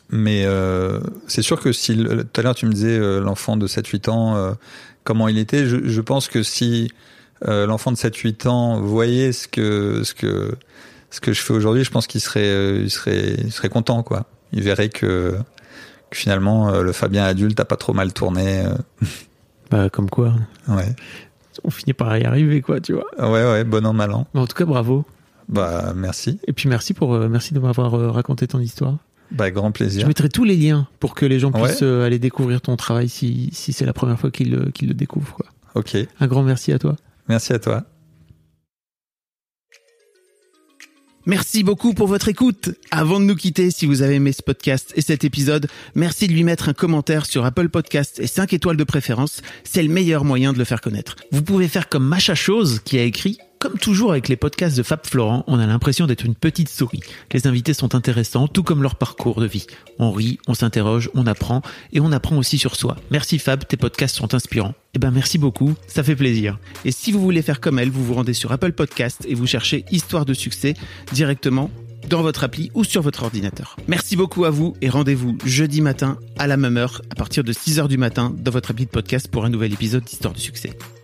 Mais c'est sûr que si tout à l'heure tu me disais l'enfant de 7-8 ans, comment il était, je pense que si l'enfant de 7-8 ans voyait ce que je fais aujourd'hui, je pense qu'il serait content, quoi. Il verrait que finalement le Fabien adulte a pas trop mal tourné. Bah comme quoi. Ouais. On finit par y arriver, quoi, tu vois. Ouais, bon an mal an. Mais en tout cas, bravo. Bah merci. Et puis merci de m'avoir raconté ton histoire. Bah grand plaisir. Je mettrai tous les liens pour que les gens puissent aller découvrir ton travail si c'est la première fois qu'ils le découvrent, quoi. Ok. Un grand merci à toi. Merci à toi. Merci beaucoup pour votre écoute. Avant de nous quitter, si vous avez aimé ce podcast et cet épisode, merci de lui mettre un commentaire sur Apple Podcasts et 5 étoiles de préférence. C'est le meilleur moyen de le faire connaître. Vous pouvez faire comme Macha Chose qui a écrit: comme toujours avec les podcasts de Fab Florent, on a l'impression d'être une petite souris. Les invités sont intéressants, tout comme leur parcours de vie. On rit, on s'interroge, on apprend, et on apprend aussi sur soi. Merci Fab, tes podcasts sont inspirants. Eh ben merci beaucoup, ça fait plaisir. Et si vous voulez faire comme elle, vous vous rendez sur Apple Podcasts et vous cherchez Histoire de succès directement dans votre appli ou sur votre ordinateur. Merci beaucoup à vous et rendez-vous jeudi matin à la même heure à partir de 6h du matin dans votre appli de podcast pour un nouvel épisode d'Histoire de succès.